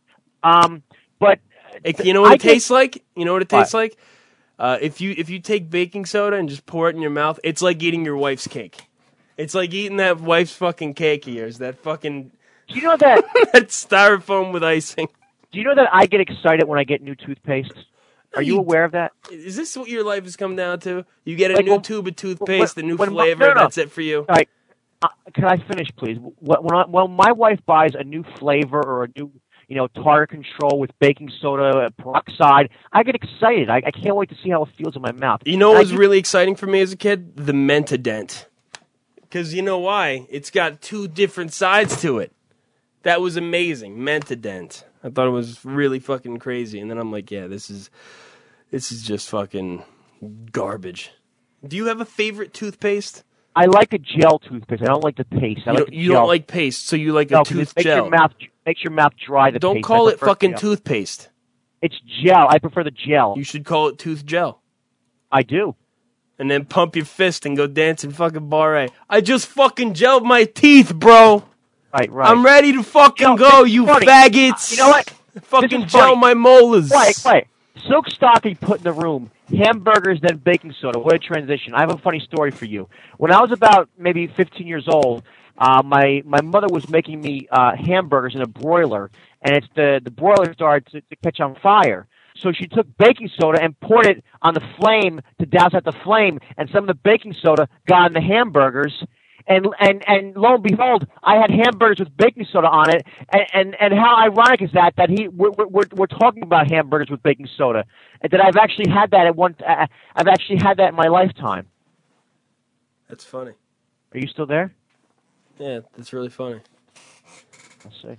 But you know what it tastes like? You know what it tastes What? like? If you take baking soda and just pour it in your mouth, it's like eating your wife's cake. It's like eating that wife's fucking cake of yours. That fucking. Do you know that that styrofoam with icing? Do you know that I get excited when I get new toothpaste? Are you aware of that? Is this what your life has come down to? You get a Like, new well, tube of toothpaste, a new when flavor. no. That's it for you. All right. Can I finish, please? When my wife buys a new flavor or a new, tartar control with baking soda, peroxide, I get excited. I can't wait to see how it feels in my mouth. You know what was really exciting for me as a kid? The Mentadent. Because you know why? It's got two different sides to it. That was amazing. Mentadent. I thought it was really fucking crazy. And then I'm like, yeah, this is just fucking garbage. Do you have a favorite toothpaste? I like a gel toothpaste. I don't like the paste. You don't like paste, so you like a 'cause tooth it gel. Makes your mouth dry. The Don't paste. call I it prefer fucking gel. toothpaste. It's gel. I prefer the gel. You should call it tooth gel. I do. And then pump your fist and go dance in fucking bar A. I just fucking gelled my teeth, bro. Right. I'm ready to fucking go, you funny. faggots. You know what? Fucking This is gel funny. my molars. Wait. Silk stocking put in the room. Hamburgers, then baking soda. What a transition. I have a funny story for you. When I was about maybe 15 years old, my mother was making me hamburgers in a broiler, and it's the broiler started to catch on fire. So she took baking soda and poured it on the flame to douse out the flame, and some of the baking soda got in the hamburgers. And lo and behold, I had hamburgers with baking soda on it. And how ironic is that we're talking about hamburgers with baking soda, and that I've actually had that I've actually had that in my lifetime. That's funny. Are you still there? Yeah, that's really funny. Let's see.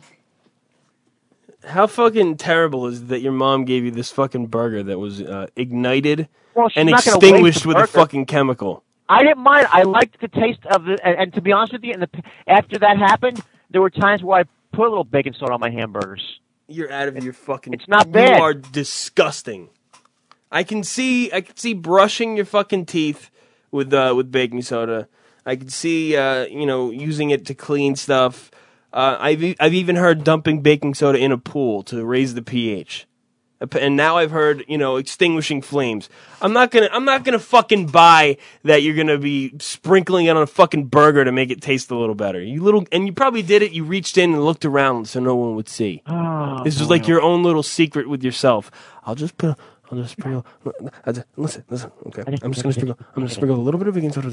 How fucking terrible is it that your mom gave you this fucking burger that was ignited Well, she's and not gonna extinguished waste the with a burger. fucking chemical? I didn't mind. I liked the taste of it, and to be honest with you, after that happened, there were times where I put a little baking soda on my hamburgers. You're out of your fucking. It's not bad. You are disgusting. I can see brushing your fucking teeth with baking soda. I can see using it to clean stuff. I've even heard dumping baking soda in a pool to raise the pH. And now I've heard, extinguishing flames. I'm not gonna fucking buy that you're gonna be sprinkling it on a fucking burger to make it taste a little better. And you probably did it. You reached in and looked around so no one would see. This is like your own little secret with yourself. I'll just sprinkle. Listen. Okay, I'm just gonna sprinkle a little bit of baking soda.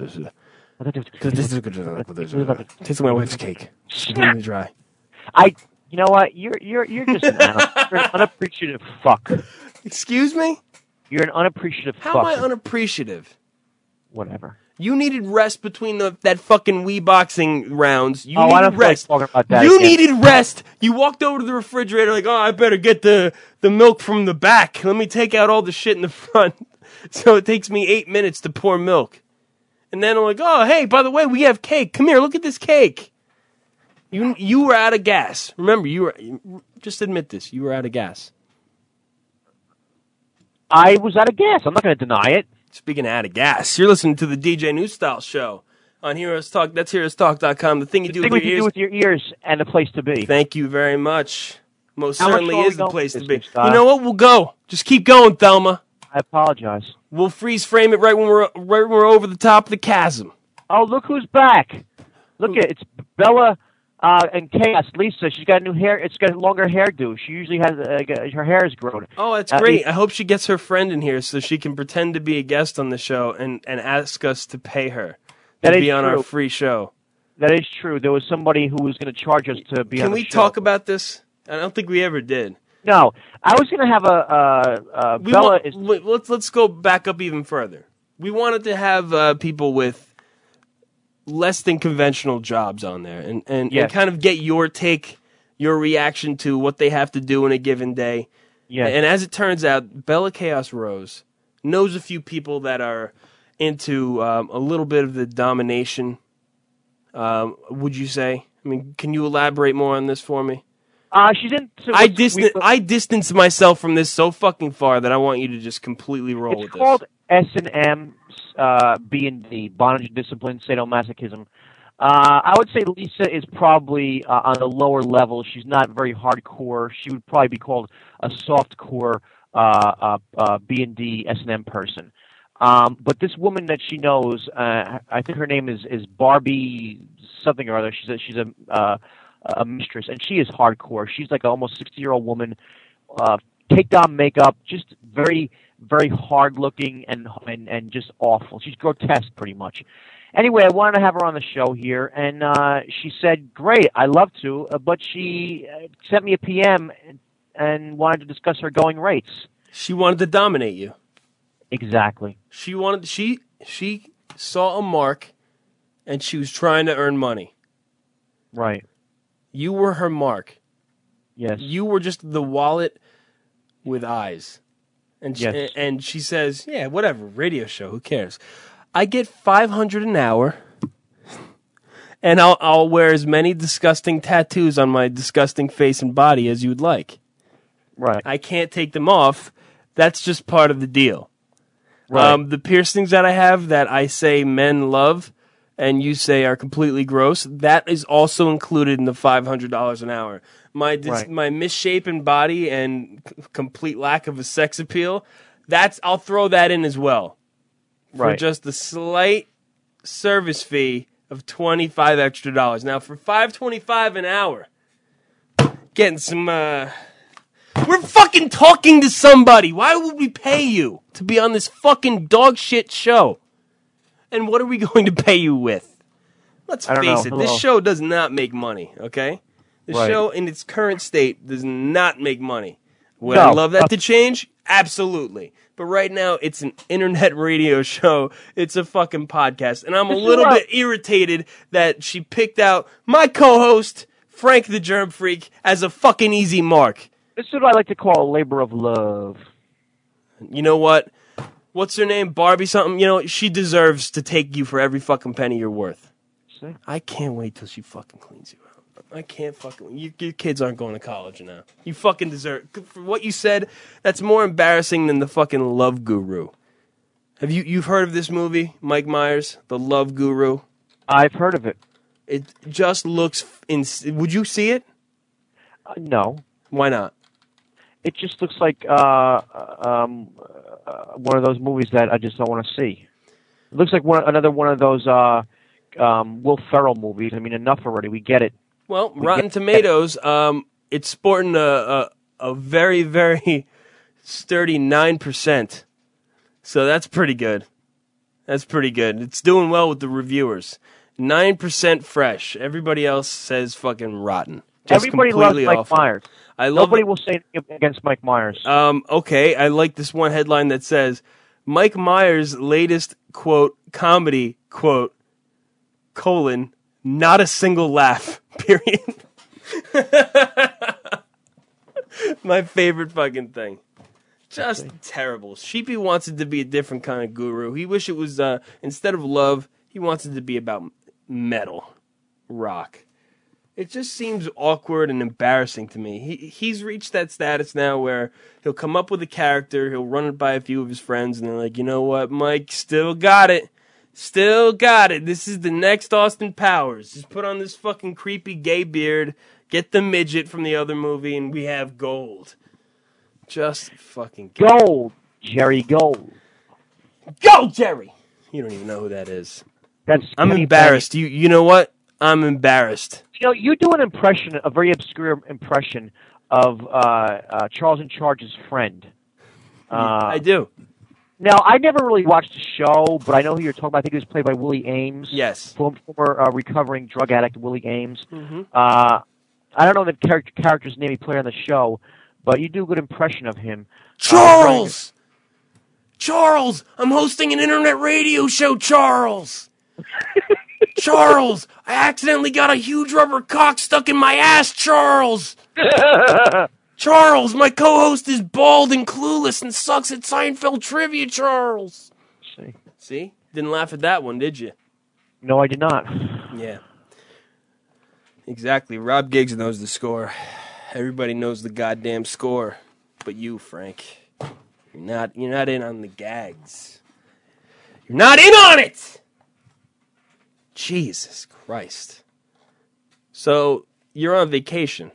This is good. Tastes like my wife's cake. She's really dry. You know what? You're just an unappreciative fuck. Excuse me? You're an unappreciative fuck. How am I unappreciative? Whatever. You needed rest between that fucking Wii boxing rounds. You I needed don't feel like rest. talking about that You again. needed rest. You walked over to the refrigerator like, I better get the milk from the back. Let me take out all the shit in the front. So it takes me 8 minutes to pour milk. And then I'm like, oh, hey, by the way, we have cake. Come here, look at this cake. You were out of gas. Remember, just admit this. You were out of gas. I was out of gas. I'm not going to deny it. Speaking of out of gas, you're listening to the DJ New Style Show on Heroes Talk. That's HeroesTalk.com. The thing you do The thing with we your can ears. do with your ears and the place to be. Thank you very much. Most How much certainly longer is the we place go to with be. this, Doc? You know what? We'll go. Just keep going, Thelma. I apologize. We'll freeze frame it right when we're over the top of the chasm. Oh, look who's back. Look at it's Bella and Chaos. Lisa, she's got new hair. It's got a longer hairdo. She usually has her hair is grown. Oh, that's great. I hope she gets her friend in here so she can pretend to be a guest on the show and ask us to pay her to That be is on true. our free show. That is true. There was somebody who was going to charge us to be on Can the we show. talk about this? I don't think we ever did. No, I was going to have Bella is. Let's go back up even further. We wanted to have people with less than conventional jobs on there and Yes. kind of get your take, your reaction to what they have to do in a given day. Yes. And as it turns out, Bella Chaos Rose knows a few people that are into a little bit of the domination, would you say? I mean, can you elaborate more on this for me? She's in. I distance myself from this so fucking far that I want you to just completely roll with It's called S&M, B&D, bondage, discipline, sadomasochism. I would say Lisa is probably on the lower level. She's not very hardcore. She would probably be called a softcore B&D S&M person. But this woman that she knows, I think her name is Barbie something or other. She's a mistress, and she is hardcore. She's like an almost 60-year-old woman, take-down makeup, just very, very hard-looking and just awful. She's grotesque, pretty much. Anyway, I wanted to have her on the show here, and she said, great, I'd love to, but she sent me a PM and wanted to discuss her going rates. She wanted to dominate you. Exactly. She saw a mark, and she was trying to earn money. Right. You were her mark. Yes. You were just the wallet with eyes. And she, Yes. and she says, yeah, whatever, radio show, who cares? I get $500 an hour, and I'll wear as many disgusting tattoos on my disgusting face and body as you would like. Right. I can't take them off. That's just part of the deal. Right. The piercings that I have that I say men love and you say are completely gross, that is also included in the $500 an hour. My my misshapen body and complete lack of a sex appeal, I'll throw that in as well. For Right. just the slight service fee of $25 extra. Now for $5.25 an hour, getting some we're fucking talking to somebody. Why would we pay you to be on this fucking dog shit show? And what are we going to pay you with? Let's I don't face know. it, this Hello. show does not make money, okay? The Right. show in its current state does not make money. Would No. I love that to change? Absolutely. But right now, it's an internet radio show. It's a fucking podcast. And I'm a This is little what- bit irritated that she picked out my co-host, Frank the Germ Freak, as a fucking easy mark. This is what I like to call a labor of love. You know what? What's her name? Barbie something? You know, she deserves to take you for every fucking penny you're worth. See? I can't wait till she fucking cleans you out. I can't fucking... Your kids aren't going to college now. You fucking deserve... For what you said, that's more embarrassing than the fucking Love Guru. You've heard of this movie, Mike Myers, The Love Guru? I've heard of it. It just looks... Would you see it? No. Why not? It just looks like one of those movies that I just don't want to see. It looks like another one of those Will Ferrell movies. I mean, enough already. We get it. Well, Rotten Tomatoes, it's sporting a very, very sturdy 9%. So that's pretty good. That's pretty good. It's doing well with the reviewers. 9% fresh. Everybody else says fucking rotten. Just Everybody loves completely Mike awful. Myers. I love Nobody will say anything against Mike Myers. Okay, I like this one headline that says, Mike Myers' latest, quote, comedy, quote, colon, not a single laugh, period. My favorite fucking thing. Just terrible. Sheepy wants it to be a different kind of guru. He wish it was, instead of love, he wants it to be about metal, rock. It just seems awkward and embarrassing to me. He's reached that status now where he'll come up with a character, he'll run it by a few of his friends, and they're like, you know what, Mike, still got it. Still got it. This is the next Austin Powers. Just put on this fucking creepy gay beard, get the midget from the other movie, and we have gold. Just fucking Gold. Jerry Gold. Go, Jerry! You don't even know who that is. I'm Kenny embarrassed. You know what? I'm embarrassed. You know, you do an impression, a very obscure impression of Charles in Charge's friend. I do. Now, I never really watched the show, but I know who you're talking about. I think it was played by Willie Ames. Yes. Former recovering drug addict Willie Ames. Mm-hmm. I don't know the character's name he played on the show, but you do a good impression of him. Charles! Charles! I'm hosting an internet radio show, Charles! Charles! I accidentally got a huge rubber cock stuck in my ass, Charles! Charles, my co-host is bald and clueless and sucks at Seinfeld trivia, Charles! See? Didn't laugh at that one, did you? No, I did not. Yeah. Exactly. Rob Giggs knows the score. Everybody knows the goddamn score, but you, Frank. You're not in on the gags. You're not in on it! Jesus Christ. So, you're on vacation.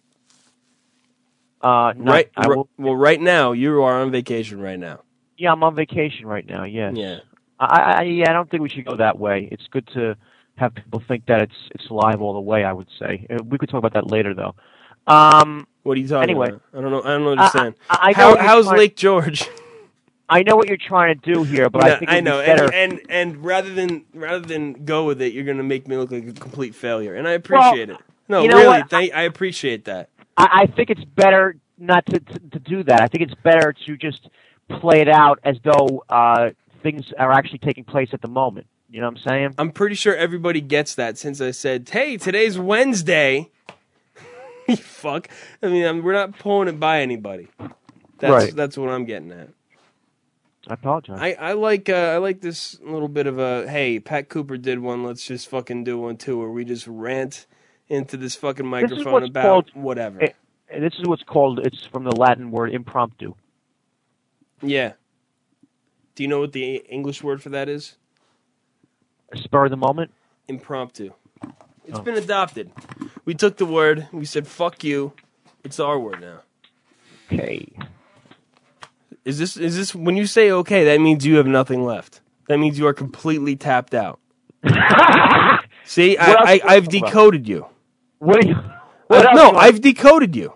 Right now, you are on vacation right now. Yeah, I'm on vacation right now, yes. Yeah. I don't think we should go that way. It's good to have people think that it's live all the way, I would say. We could talk about that later, though. What are you talking about? I don't understand. How's Lake George? I know what you're trying to do here, but I think I know. Better. And rather than go with it, you're going to make me look like a complete failure, and I appreciate it. No, you know really, what? I appreciate that. I think it's better not to do that. I think it's better to just play it out as though things are actually taking place at the moment. You know what I'm saying? I'm pretty sure everybody gets that since I said, hey, today's Wednesday. Fuck. I mean, we're not pulling it by anybody. That's what I'm getting at. I apologize. I like this little bit of a, hey, Pat Cooper did one, let's just fucking do one too, where we just rant into this fucking microphone about whatever. This is what's called, it's from the Latin word impromptu. Yeah. Do you know what the English word for that is? Spur of the moment? Impromptu. It's been adopted. We took the word, we said, fuck you. It's our word now. Okay. Is this when you say okay, that means you have nothing left. That means you are completely tapped out. See, I've decoded you. What are you? I've decoded you.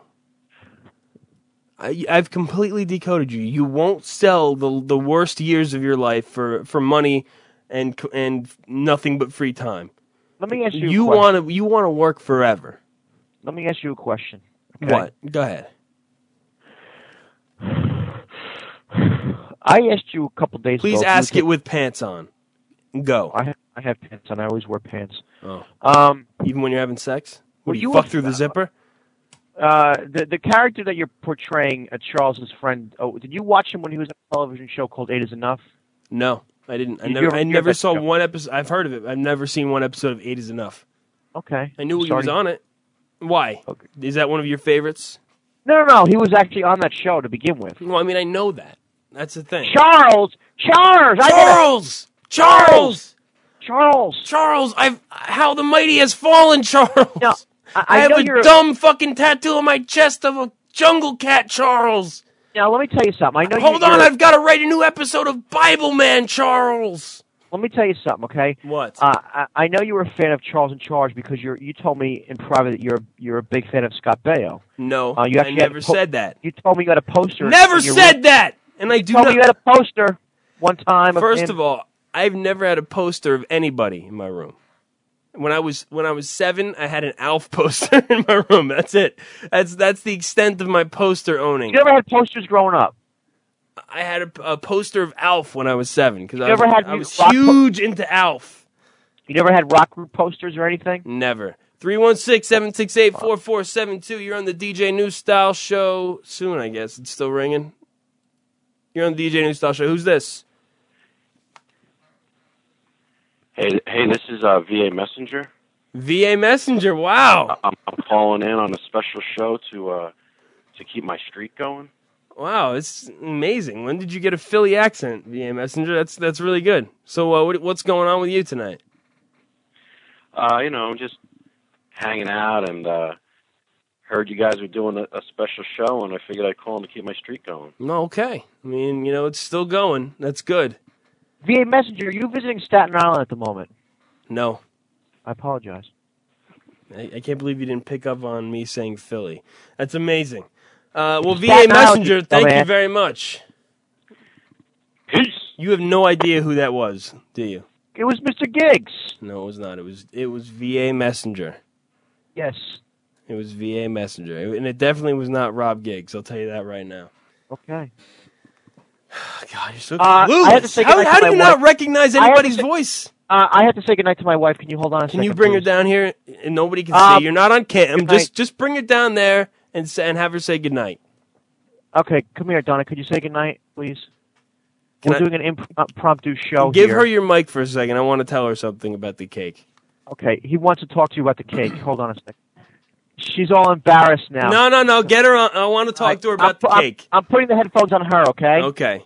I've completely decoded you. You won't sell the worst years of your life for money and nothing but free time. Let me ask you. You want to work forever. Let me ask you a question. Okay? What? Go ahead. I asked you a couple days ago. Please ask it with pants on. Go. I have pants on. I always wear pants. Oh. Even when you're having sex? What do you fuck through the zipper? The character that you're portraying, Charles's friend. Oh, did you watch him when he was on a television show called 8 Is Enough? No, I didn't. I never saw one episode. I've heard of it. I've never seen one episode of 8 Is Enough. Okay. I knew he was on it. Why? Okay. Is that one of your favorites? No. He was actually on that show to begin with. Well, I mean, I know that. That's the thing. Charles! Charles! How the mighty has fallen, Charles! No, I have a dumb fucking tattoo on my chest of a jungle cat, Charles! Now, let me tell you something. Hold on, I've got to write a new episode of Bible Man, Charles! Let me tell you something, okay? What? I know you were a fan of Charles in Charge because you told me in private that you're a big fan of Scott Baio. No, I never said that. You told me you had a poster. Never said that! And I do told me you had a poster one time. First of all, I've never had a poster of anybody in my room. When I was 7, I had an Alf poster in my room. That's it. That's the extent of my poster owning. You never had posters growing up? I had a poster of Alf when I was 7 because I was huge into Alf. You never had rock group posters or anything? Never. 316-768-4472. You're on the DJ New Style Show. Soon, I guess. It's still ringing. You're on the DJ New Style Show. Who's this? Hey, this is VA Messenger. VA Messenger, wow. I'm calling in on a special show to keep my streak going. Wow, it's amazing. When did you get a Philly accent, VA Messenger? That's really good. So what's going on with you tonight? Just hanging out and heard you guys were doing a special show, and I figured I'd call in to keep my streak going. No, okay. I mean, it's still going. That's good. VA Messenger, are you visiting Staten Island at the moment? No. I apologize. I can't believe you didn't pick up on me saying Philly. That's amazing. Well, VA Messenger, thank you very much. Peace. You have no idea who that was, do you? It was Mr. Giggs. No, it was not. It was VA Messenger. Yes. It was VA Messenger. And it definitely was not Rob Giggs, I'll tell you that right now. Okay. God, you're so clueless. How do you not recognize anybody's voice? I have to say goodnight to my wife. Can you hold on a second? Can you bring her down here and nobody can see? You're not on cam. Just bring her down there and have her say goodnight. Okay, come here, Donna. Could you say goodnight, please? We're doing an impromptu show Give her your mic for a second. I want to tell her something about the cake. Okay, he wants to talk to you about the cake. Hold on a second. She's all embarrassed now. No. Get her on. I want to talk to her about the cake. I'm putting the headphones on her, okay? Okay.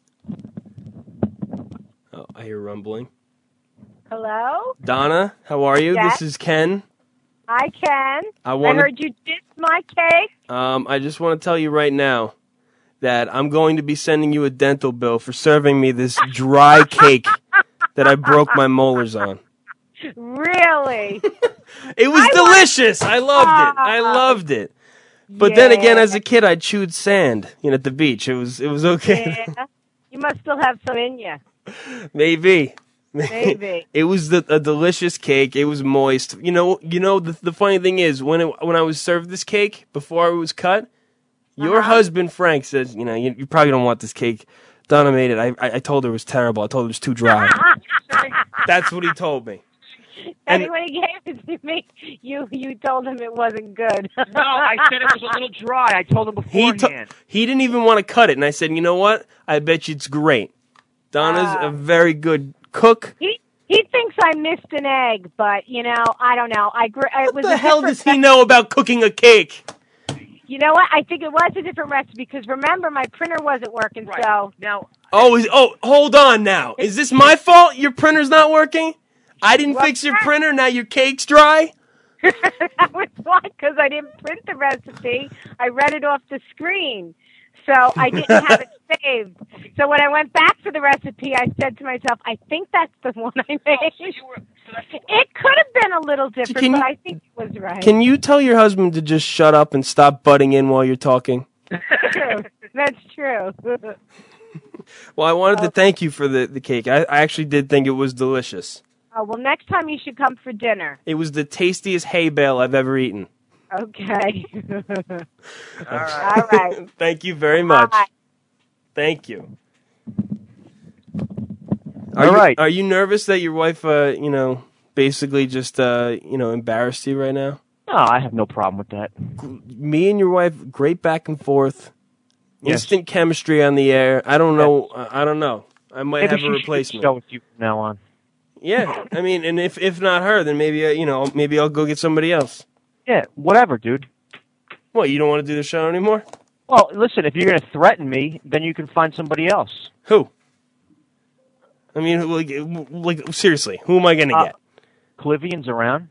Oh, I hear rumbling. Hello? Donna, how are you? Yes. This is Ken. Hi, Ken. I heard you dissed my cake. I just want to tell you right now that I'm going to be sending you a dental bill for serving me this dry cake that I broke my molars on. Really? It was delicious. I loved it. But then again, as a kid, I chewed sand, at the beach. It was okay. Yeah. You must still have some in you. Maybe. Maybe. It was a delicious cake. It was moist. The funny thing is, when I was served this cake before it was cut, your husband Frank says, you probably don't want this cake. Donna made it. I told her it was terrible. I told her it was too dry. That's what he told me. And when he gave it to me, you told him it wasn't good. No, I said it was a little dry. I told him beforehand. He didn't even want to cut it, and I said, you know what? I bet you it's great. Donna's a very good cook. He thinks I missed an egg, but I don't know. What the hell does he know about cooking a cake? You know what? I think it was a different recipe because remember my printer wasn't working. Right. So now. Hold on now. Is this my fault? Your printer's not working? I didn't fix your printer. Now your cake's dry. That was why, because I didn't print the recipe. I read it off the screen. So I didn't have it saved. So when I went back for the recipe, I said to myself, I think that's the one I made. It could have been a little different, but I think it was right. Can you tell your husband to just shut up and stop butting in while you're talking? That's true. Well, I wanted to thank you for the cake. I actually did think it was delicious. Oh, well, next time you should come for dinner. It was the tastiest hay bale I've ever eaten. Okay. All right. Thank you very much. Bye. Thank you. All right. Are you nervous that your wife, basically just, embarrassed you right now? No, I have no problem with that. Me and your wife, great back and forth. Yes. Instant chemistry on the air. I don't know. I might have a replacement. Show with you from now on. Yeah, I mean, and if not her, then maybe maybe I'll go get somebody else. Yeah, whatever, dude. What, you don't want to do the show anymore? Well, listen, if you're going to threaten me, then you can find somebody else. Who? I mean, like seriously, who am I going to get? Clivian's around.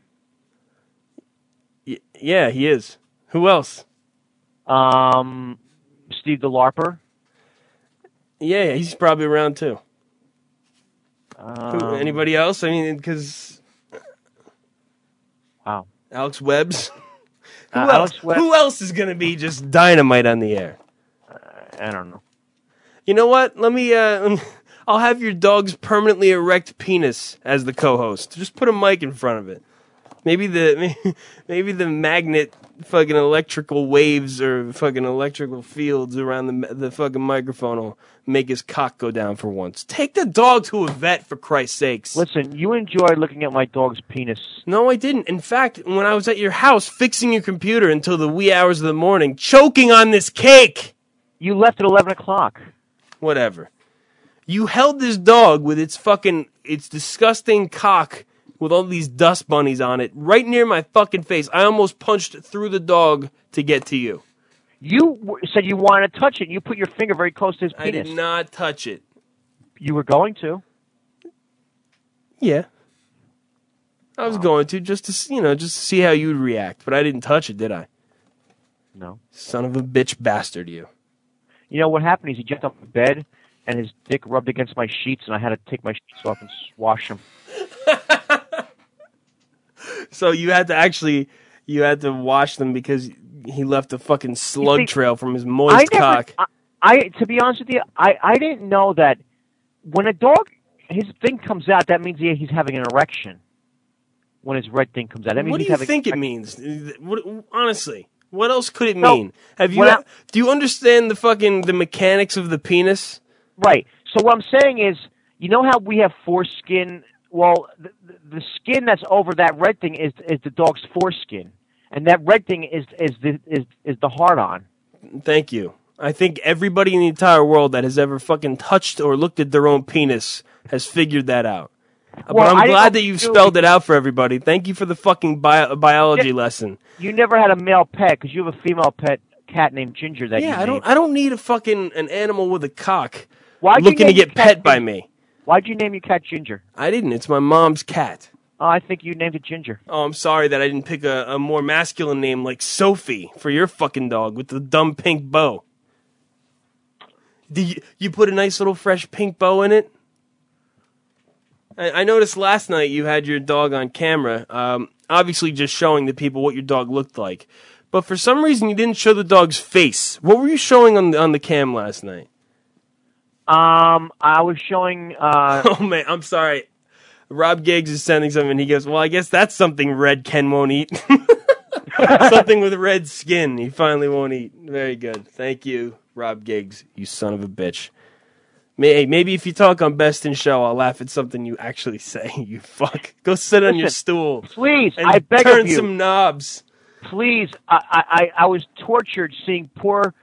Yeah, he is. Who else? Steve the LARPer. Yeah, he's probably around too. Anybody else? I mean, because... Wow. Alex Webbs? Alex Webbs. Who else is going to be just dynamite on the air? I don't know. You know what? Let me... I'll have your dog's permanently erect penis as the co-host. Just put a mic in front of it. Maybe the magnet fucking electrical waves or fucking electrical fields around the fucking microphone will make his cock go down for once. Take the dog to a vet, for Christ's sakes. Listen, you enjoyed looking at my dog's penis. No, I didn't. In fact, when I was at your house fixing your computer until the wee hours of the morning, choking on this cake. You left at 11 o'clock. Whatever. You held this dog with its disgusting cock with all these dust bunnies on it, right near my fucking face. I almost punched through the dog to get to you. You said you wanted to touch it. You put your finger very close to his penis. I did not touch it. You were going to? Yeah. I was going to, just to see how you'd react. But I didn't touch it, did I? No. Son of a bitch bastard, you. You know what happened is he jumped off the bed, and his dick rubbed against my sheets, and I had to take my sheets off and wash them. So you had to wash them because he left a fucking slug trail from his moist cock. To be honest with you, I didn't know that when a dog, his thing comes out, that means he's having an erection. When his red thing comes out, that means what do he's you having think it means? Honestly, what else could it mean? Do you understand the mechanics of the penis? Right. So what I'm saying is, you know how we have foreskin? Well, the skin that's over that red thing is the dog's foreskin, and that red thing is the hard-on. Thank you. I think everybody in the entire world that has ever fucking touched or looked at their own penis has figured that out. But Well, I I'm didn't glad know that you've you- spelled it out for everybody. Thank you for the fucking biology lesson. You never had a male pet because you have a female cat named Ginger that you Yeah, named. I don't need an animal with a cock Why'd you looking to name get your cat pet by Ginger? me. Why'd you name your cat Ginger? I didn't. It's my mom's cat. Oh, I think you named it Ginger. Oh, I'm sorry that I didn't pick a more masculine name like Sophie for your fucking dog with the dumb pink bow. Did you put a nice little fresh pink bow in it? I noticed last night you had your dog on camera, obviously just showing the people what your dog looked like. But for some reason you didn't show the dog's face. What were you showing on the cam last night? I was showing. Oh man, I'm sorry. Rob Giggs is sending something. He goes, "Well, I guess that's something red Ken won't eat. Something with red skin. He finally won't eat." Very good. Thank you, Rob Giggs. You son of a bitch. Maybe if you talk on Best in Show, I'll laugh at something you actually say. You fuck. Go sit on your stool. Please, and I beg turn of you. some knobs. Please, I was tortured seeing poor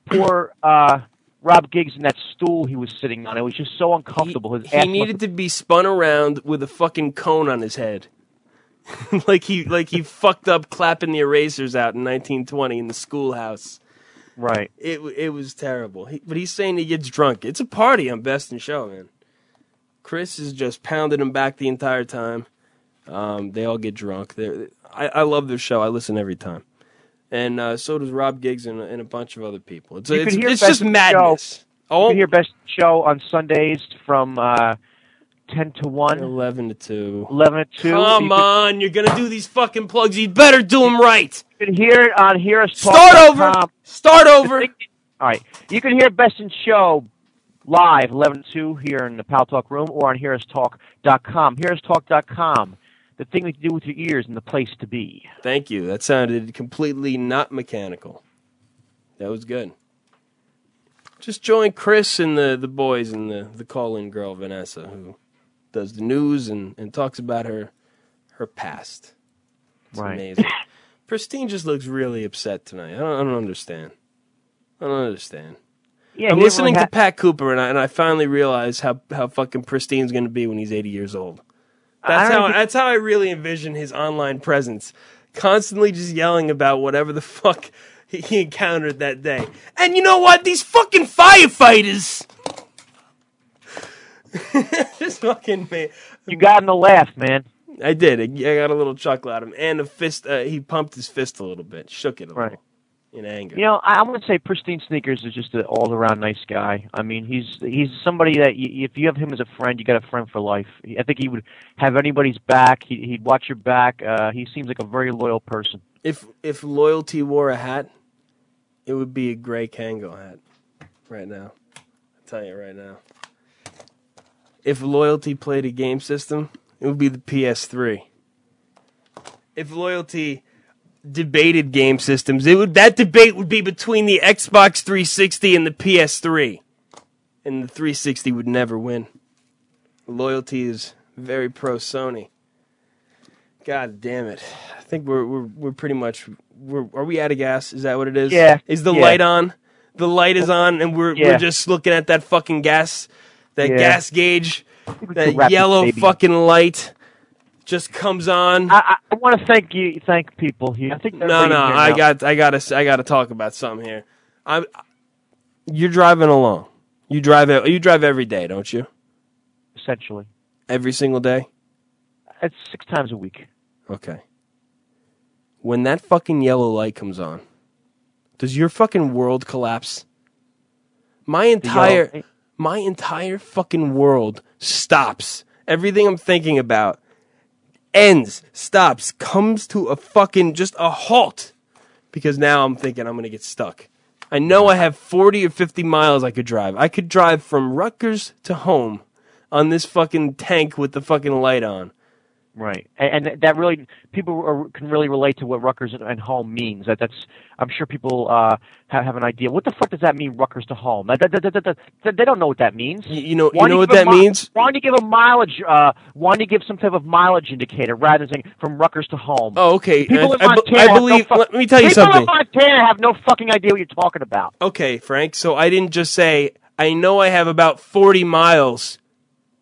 Rob Giggs in that stool he was sitting on. It was just so uncomfortable. His ass He needed to be spun around with a fucking cone on his head. like he fucked up clapping the erasers out in 1920 in the schoolhouse. Right. It was terrible. But he's saying he gets drunk. It's a party on Best in Show, man. Chris is just pounding him back the entire time. They all get drunk. I love their show. I listen every time. And so does Rob Giggs and a bunch of other people. It's just madness. You can hear Best Show on Sundays from 10 to 1. 11 to 2. 11 to 2. Come on, you're going to do these fucking plugs. You better do them right. You can hear it on Start over. All right. You can hear Best in Show live 11 to 2 here in the Pal Talk room or on HearUsTalk.com. HearUsTalk.com. The thing that you do with your ears and the place to be. Thank you. That sounded completely not mechanical. That was good. Just join Chris and the boys and the call-in girl, Vanessa, who does the news and talks about her past. It's amazing. Pristine just looks really upset tonight. I don't understand. Yeah, I'm he listening really to Pat Cooper, and I finally realize how fucking pristine's going to be when he's 80 years old. That's how I really envision his online presence. Constantly just yelling about whatever the fuck he encountered that day. And you know what? These fucking firefighters! Just fucking man. You got him to laugh, man. I did. I got a little chuckle out of him. And a fist, he pumped his fist a little bit. Shook it a little. In anger. You know, I'm going to say Pristine Sneakers is just an all-around nice guy. I mean, he's somebody that if you have him as a friend, you got a friend for life. I think he would have anybody's back. He'd watch your back. He seems like a very loyal person. If loyalty wore a hat, it would be a gray Kango hat. Right now, I'll tell you right now. If loyalty played a game system, it would be the PS3. If loyalty debated game systems, that debate would be between the Xbox 360 and the PS3, and the 360 would never win. Loyalty is very pro Sony. God damn it! I think we're pretty much are we out of gas? Is that what it is? Yeah. Is the light on? The light is on, and we're just looking at that fucking gas gauge, that yellow fucking light. Just comes on. I want to thank people here. I think I gotta talk about something here. You're driving along. You drive every day, don't you? Essentially. Every single day? It's 6 times a week. Okay. When that fucking yellow light comes on, does your fucking world collapse? My entire fucking world stops. Everything I'm thinking about ends, stops, comes to a fucking just a halt. Because now I'm thinking I'm going to get stuck. I know I have 40 or 50 miles I could drive. I could drive from Rutgers to home on this fucking tank with the fucking light on. Right, and that really people can really relate to what Rutgers and home means. That's I'm sure people have an idea. What the fuck does that mean, Rutgers to home? They don't know what that means. You know what that means? Why don't you give a mileage? Why don't you give some type of mileage indicator rather than saying from Rutgers to home? Oh, okay. People in Montana I believe. Let me tell you people something. People in Montana have no fucking idea what you're talking about. Okay, Frank. So I didn't just say I know I have about 40 miles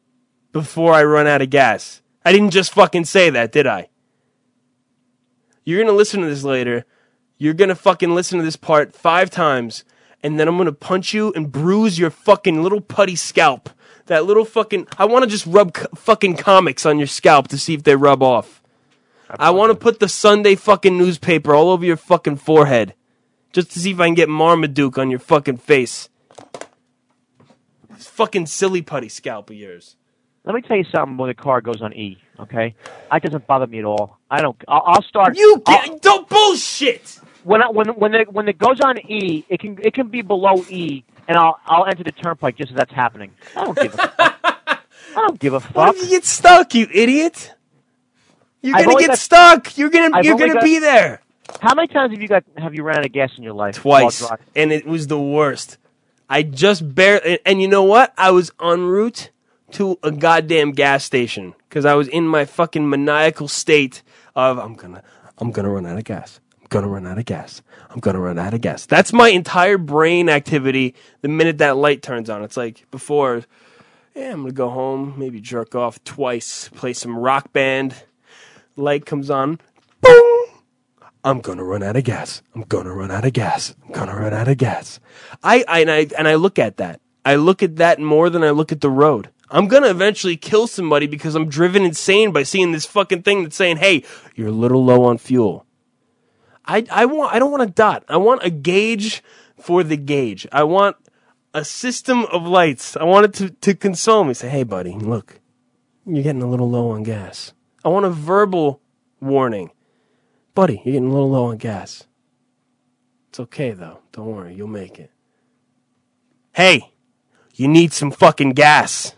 before I run out of gas. I didn't just fucking say that, did I? You're going to listen to this later. You're going to fucking listen to this part 5 times, and then I'm going to punch you and bruise your fucking little putty scalp. That little fucking... I want to just rub fucking comics on your scalp to see if they rub off. I want to put the Sunday fucking newspaper all over your fucking forehead. Just to see if I can get Marmaduke on your fucking face. This fucking silly putty scalp of yours. Let me tell you something when the car goes on E, okay? That doesn't bother me at all. I'll start... Don't bullshit! When it goes on E, it can be below E, and I'll enter the turnpike just as that's happening. I don't give a fuck. I don't give a fuck. What if you get stuck, you idiot? You're gonna get stuck. You're gonna be there. How many times have you ran out of gas in your life? Twice, and it was the worst. I just barely. And you know what? I was en route to a goddamn gas station because I was in my fucking maniacal state of I'm gonna run out of gas. I'm gonna run out of gas. I'm gonna run out of gas. That's my entire brain activity. The minute that light turns on, it's like before. Yeah, I'm gonna go home, maybe jerk off twice, play some Rock Band. Light comes on, boom! I'm gonna run out of gas. I'm gonna run out of gas. I'm gonna run out of gas. I look at that. I look at that more than I look at the road. I'm gonna eventually kill somebody because I'm driven insane by seeing this fucking thing that's saying, "Hey, you're a little low on fuel." I don't want a dot. I want a gauge for the gauge. I want a system of lights. I want it to console me. Say, "Hey, buddy, look, you're getting a little low on gas." I want a verbal warning. Buddy, you're getting a little low on gas. It's okay, though. Don't worry. You'll make it. Hey, you need some fucking gas.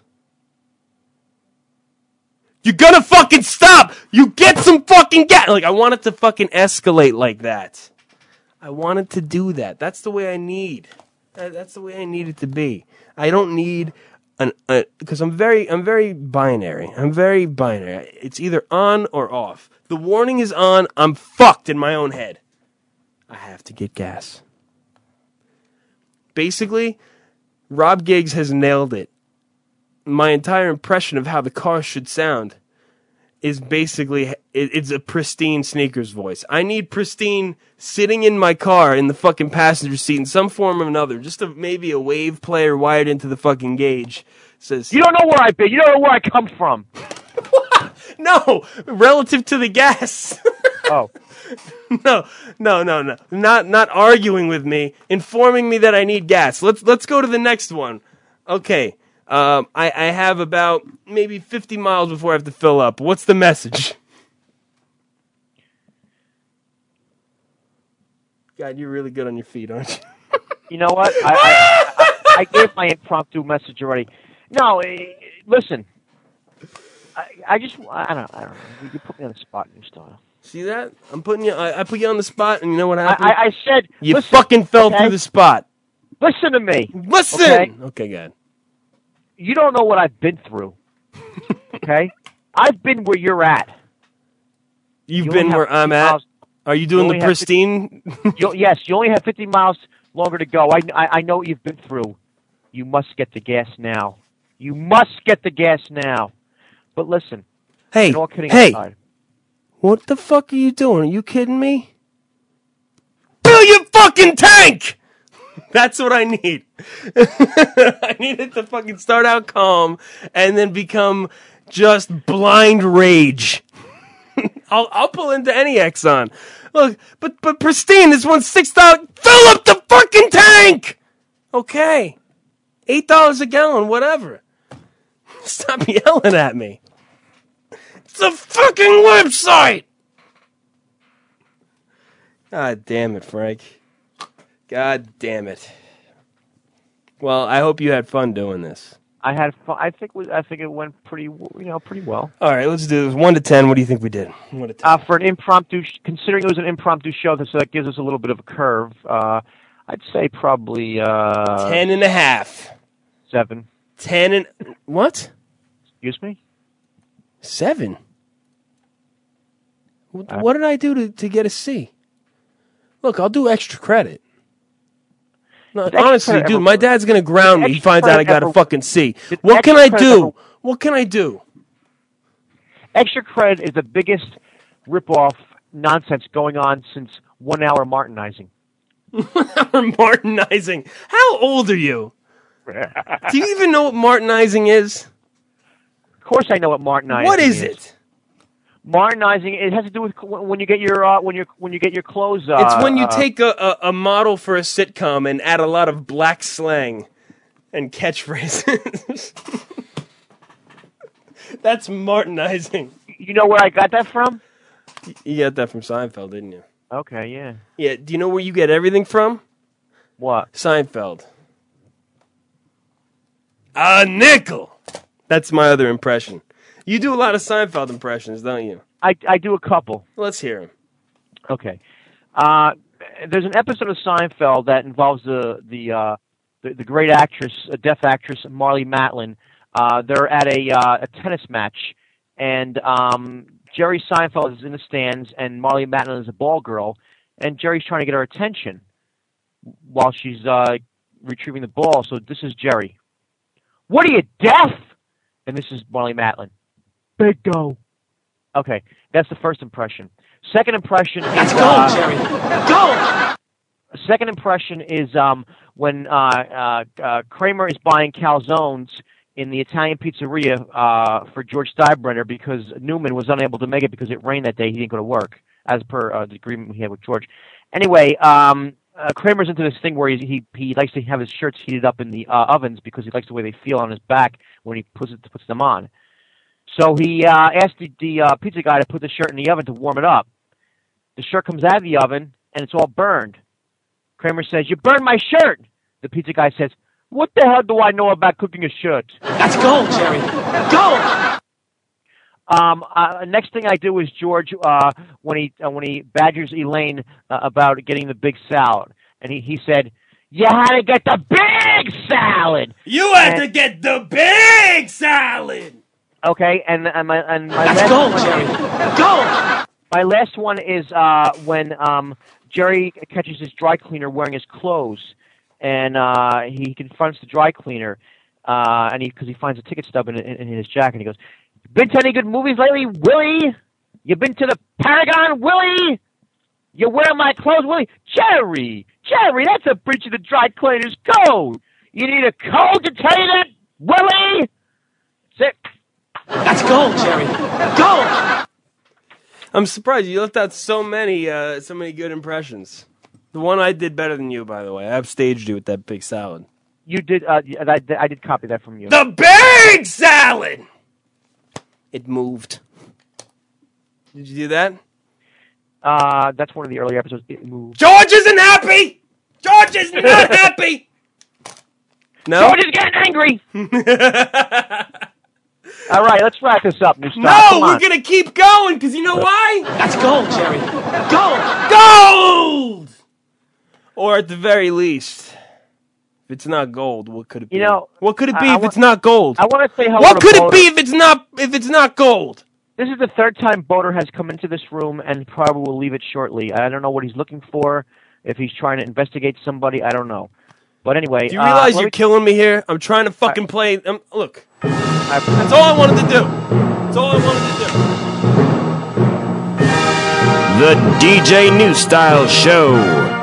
You're gonna fucking stop! You get some fucking gas! Like, I want it to fucking escalate like that. I want it to do that. That's the way I need. That's the way I need it to be. I don't need... because I'm very binary. I'm very binary. It's either on or off. The warning is on. I'm fucked in my own head. I have to get gas. Basically, Rob Giggs has nailed it. My entire impression of how the car should sound is basically it's a pristine Sneakers voice. I need pristine sitting in my car in the fucking passenger seat in some form or another. Just maybe a wave player wired into the fucking gauge. Says, you don't know where I've been. You don't know where I come from. No, relative to the gas. Oh. No. Not arguing with me, informing me that I need gas. Let's go to the next one. Okay. I have about maybe 50 miles before I have to fill up. What's the message? God, you're really good on your feet, aren't you? You know what? I gave my impromptu message already. No, listen. I don't know. You put me on the spot in your style. See that? I'm putting you. I put you on the spot, and you know what happened? I said you listen, fucking fell through the spot. Listen to me. Listen. Okay, good. You don't know what I've been through. Okay, I've been where you're at. You've been where I'm at. Are you doing the pristine? Yes, you only have 50 miles longer to go. I know what you've been through. You must get the gas now. You must get the gas now. But listen. Hey, all kidding aside, what the fuck are you doing? Are you kidding me? Fill your fucking tank! That's what I need. I need it to fucking start out calm and then become just blind rage. I'll pull into any Exxon. Look, but pristine, this one's $6. Fill up the fucking tank! Okay. $8 a gallon, whatever. Stop yelling at me. It's a fucking website! God damn it, Frank. God damn it. Well, I hope you had fun doing this. I had fun. I think it went pretty well. All right, let's do this. 1 to 10. What do you think we did? 1 to 10. For an impromptu, considering it was an impromptu show, so that gives us a little bit of a curve. I'd say probably 10.5. 7. 10 and what? Excuse me? 7. What did I do to get a C? Look, I'll do extra credit. No, honestly, dude, my dad's gonna ground me. He finds out I got a fucking C. What can I do? What can I do? Extra Cred is the biggest rip-off nonsense going on since 1 hour Martinizing. Martinizing. How old are you? Do you even know what Martinizing is? Of course I know what Martinizing is. What is it? Martinizing, it has to do with when you get your when you get your clothes. It's when you take a model for a sitcom and add a lot of black slang and catchphrases. That's Martinizing. You know where I got that from? You got that from Seinfeld, didn't you? Okay, yeah. Yeah, do you know where you get everything from? What? Seinfeld. A nickel! That's my other impression. You do a lot of Seinfeld impressions, don't you? I do a couple. Let's hear them. Okay. There's an episode of Seinfeld that involves the great actress, a deaf actress, Marlee Matlin. They're at a tennis match, and Jerry Seinfeld is in the stands, and Marlee Matlin is a ball girl, and Jerry's trying to get her attention while she's retrieving the ball. So this is Jerry. What are you, deaf? And this is Marlee Matlin. Big go. Okay, that's the first impression. Second impression is... Go, Jerry! Go! Second impression is when Kramer is buying calzones in the Italian pizzeria for George Steinbrenner because Newman was unable to make it because it rained that day. He didn't go to work, as per the agreement he had with George. Anyway, Kramer's into this thing where he likes to have his shirts heated up in the ovens because he likes the way they feel on his back when he puts them on. So he asked the pizza guy to put the shirt in the oven to warm it up. The shirt comes out of the oven, and it's all burned. Kramer says, "You burned my shirt!" The pizza guy says, "What the hell do I know about cooking a shirt?" That's gold, Jerry. Gold! Next thing I do is George when he badgers Elaine about getting the big salad, and he said, "You had to get the big salad." You had to get the big salad. Okay, and my That's last gold, one Jerry. is Gold. my last one is when Jerry catches his dry cleaner wearing his clothes, and he confronts the dry cleaner, and because he finds a ticket stub in his jacket, and he goes, "Been to any good movies lately, Willie? You been to the Paragon, Willie? You wearing my clothes, Willie? Jerry, that's a breach of the dry cleaner's code. You need a code to tell you that, Willie? That's it." That's gold, Jerry. Gold! I'm surprised you left out so many good impressions. The one I did better than you, by the way. I upstaged you with that big salad. You did. I did copy that from you. The big salad! It moved. Did you do that? That's one of the earlier episodes. It moved. George isn't happy! George is not happy! No? George is getting angry! All right, let's wrap this up, New Style. No, Come we're on. going to keep going, because you know why? That's gold, Jerry. Gold! Gold! Or at the very least, if it's not gold, what could it be? You know, what could it be if it's not gold? I want to say hello What to could it Boater. be if it's not gold? This is the third time Boater has come into this room and probably will leave it shortly. I don't know what he's looking for, if he's trying to investigate somebody, I don't know. But anyway... Do you realize you're killing me here? I'm trying to fucking play... look. That's all I wanted to do. That's all I wanted to do. The DJ New Style Show.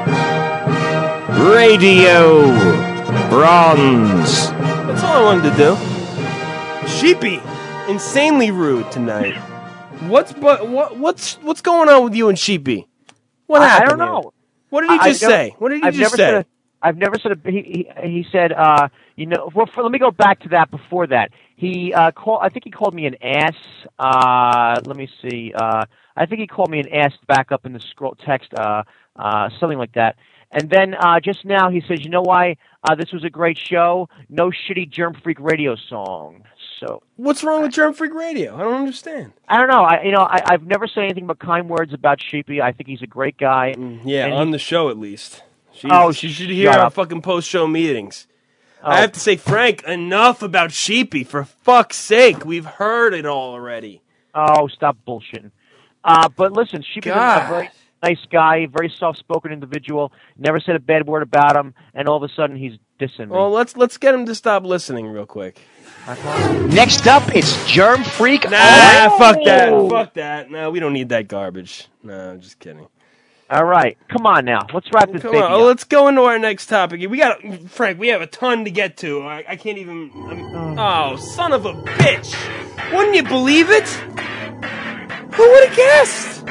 Radio Bronze. That's all I wanted to do. Sheepy, insanely rude tonight. What's going on with you and Sheepy? What happened? I don't know. Here? What did he just say? What did he just say? I've never said he said let me go back to that before that. I think he called me an ass. Let me see. I think he called me an ass back up in the scroll text, something like that. And then just now he says, "You know why this was a great show? No shitty Germ Freak radio song." So what's wrong with Germ Freak radio? I don't understand. I don't know. I've never said anything but kind words about Sheepy. I think he's a great guy. Yeah, on the show at least. She should hear shut our up. fucking post-show meetings. Oh. I have to say, Frank, enough about Sheepy. For fuck's sake, we've heard it all already. Oh, stop bullshitting. But listen, Sheepy's a very nice guy, very soft-spoken individual, never said a bad word about him, and all of a sudden he's dissing me. Well, let's get him to stop listening real quick. Next up, it's Germ Freak. Nah, fuck that. No, we don't need that garbage. No, just kidding. All right, come on now. Let's wrap this Come baby on, up. let's go into our next topic. Frank, we have a ton to get to. I can't even... oh, son of a bitch! Wouldn't you believe it? Who would have guessed?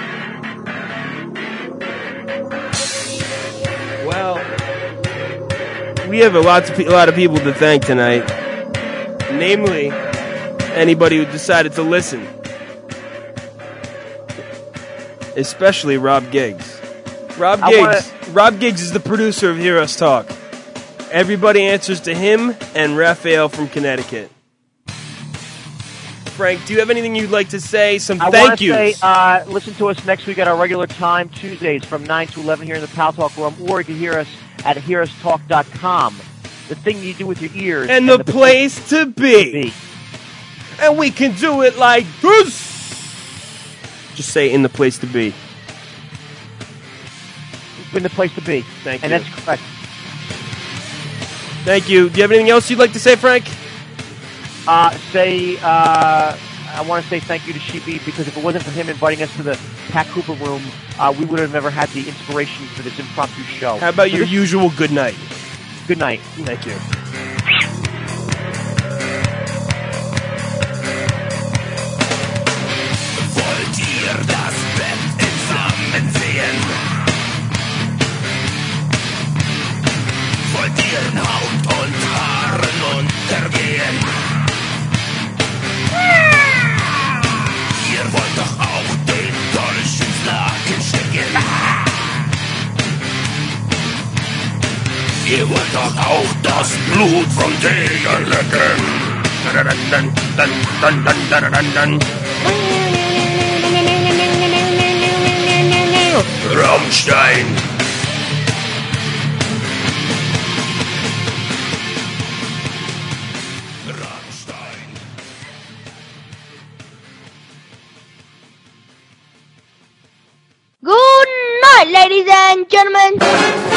Well, we have a lot of people to thank tonight. Namely, anybody who decided to listen. Especially Rob Giggs. Rob Giggs is the producer of Hear Us Talk. Everybody answers to him and Raphael from Connecticut. Frank, do you have anything you'd like to say? Some thank yous. I want to say, listen to us next week at our regular time, Tuesdays from 9 to 11 here in the Pal Talk Room, or you can hear us at hearustalk.com. The thing you do with your ears. And the place to be. And we can do it like this. Just say in the place to be. In the place to be. Thank you. And that's correct. Thank you. Do you have anything else you'd like to say, Frank? I want to say thank you to Sheepy, because if it wasn't for him inviting us to the Pat Cooper room, we would have never had the inspiration for this impromptu show. How about your usual good night? Good night. Thank you. Wollt ihr das Bett zusammensehen? Wollt ihr in Haut und Haaren untergehen? Ihr wollt doch auch den Dolch ins Laken stecken. Ihr wollt doch auch das Blut vom Tiger lecken. Rammstein. Good night, ladies and gentlemen.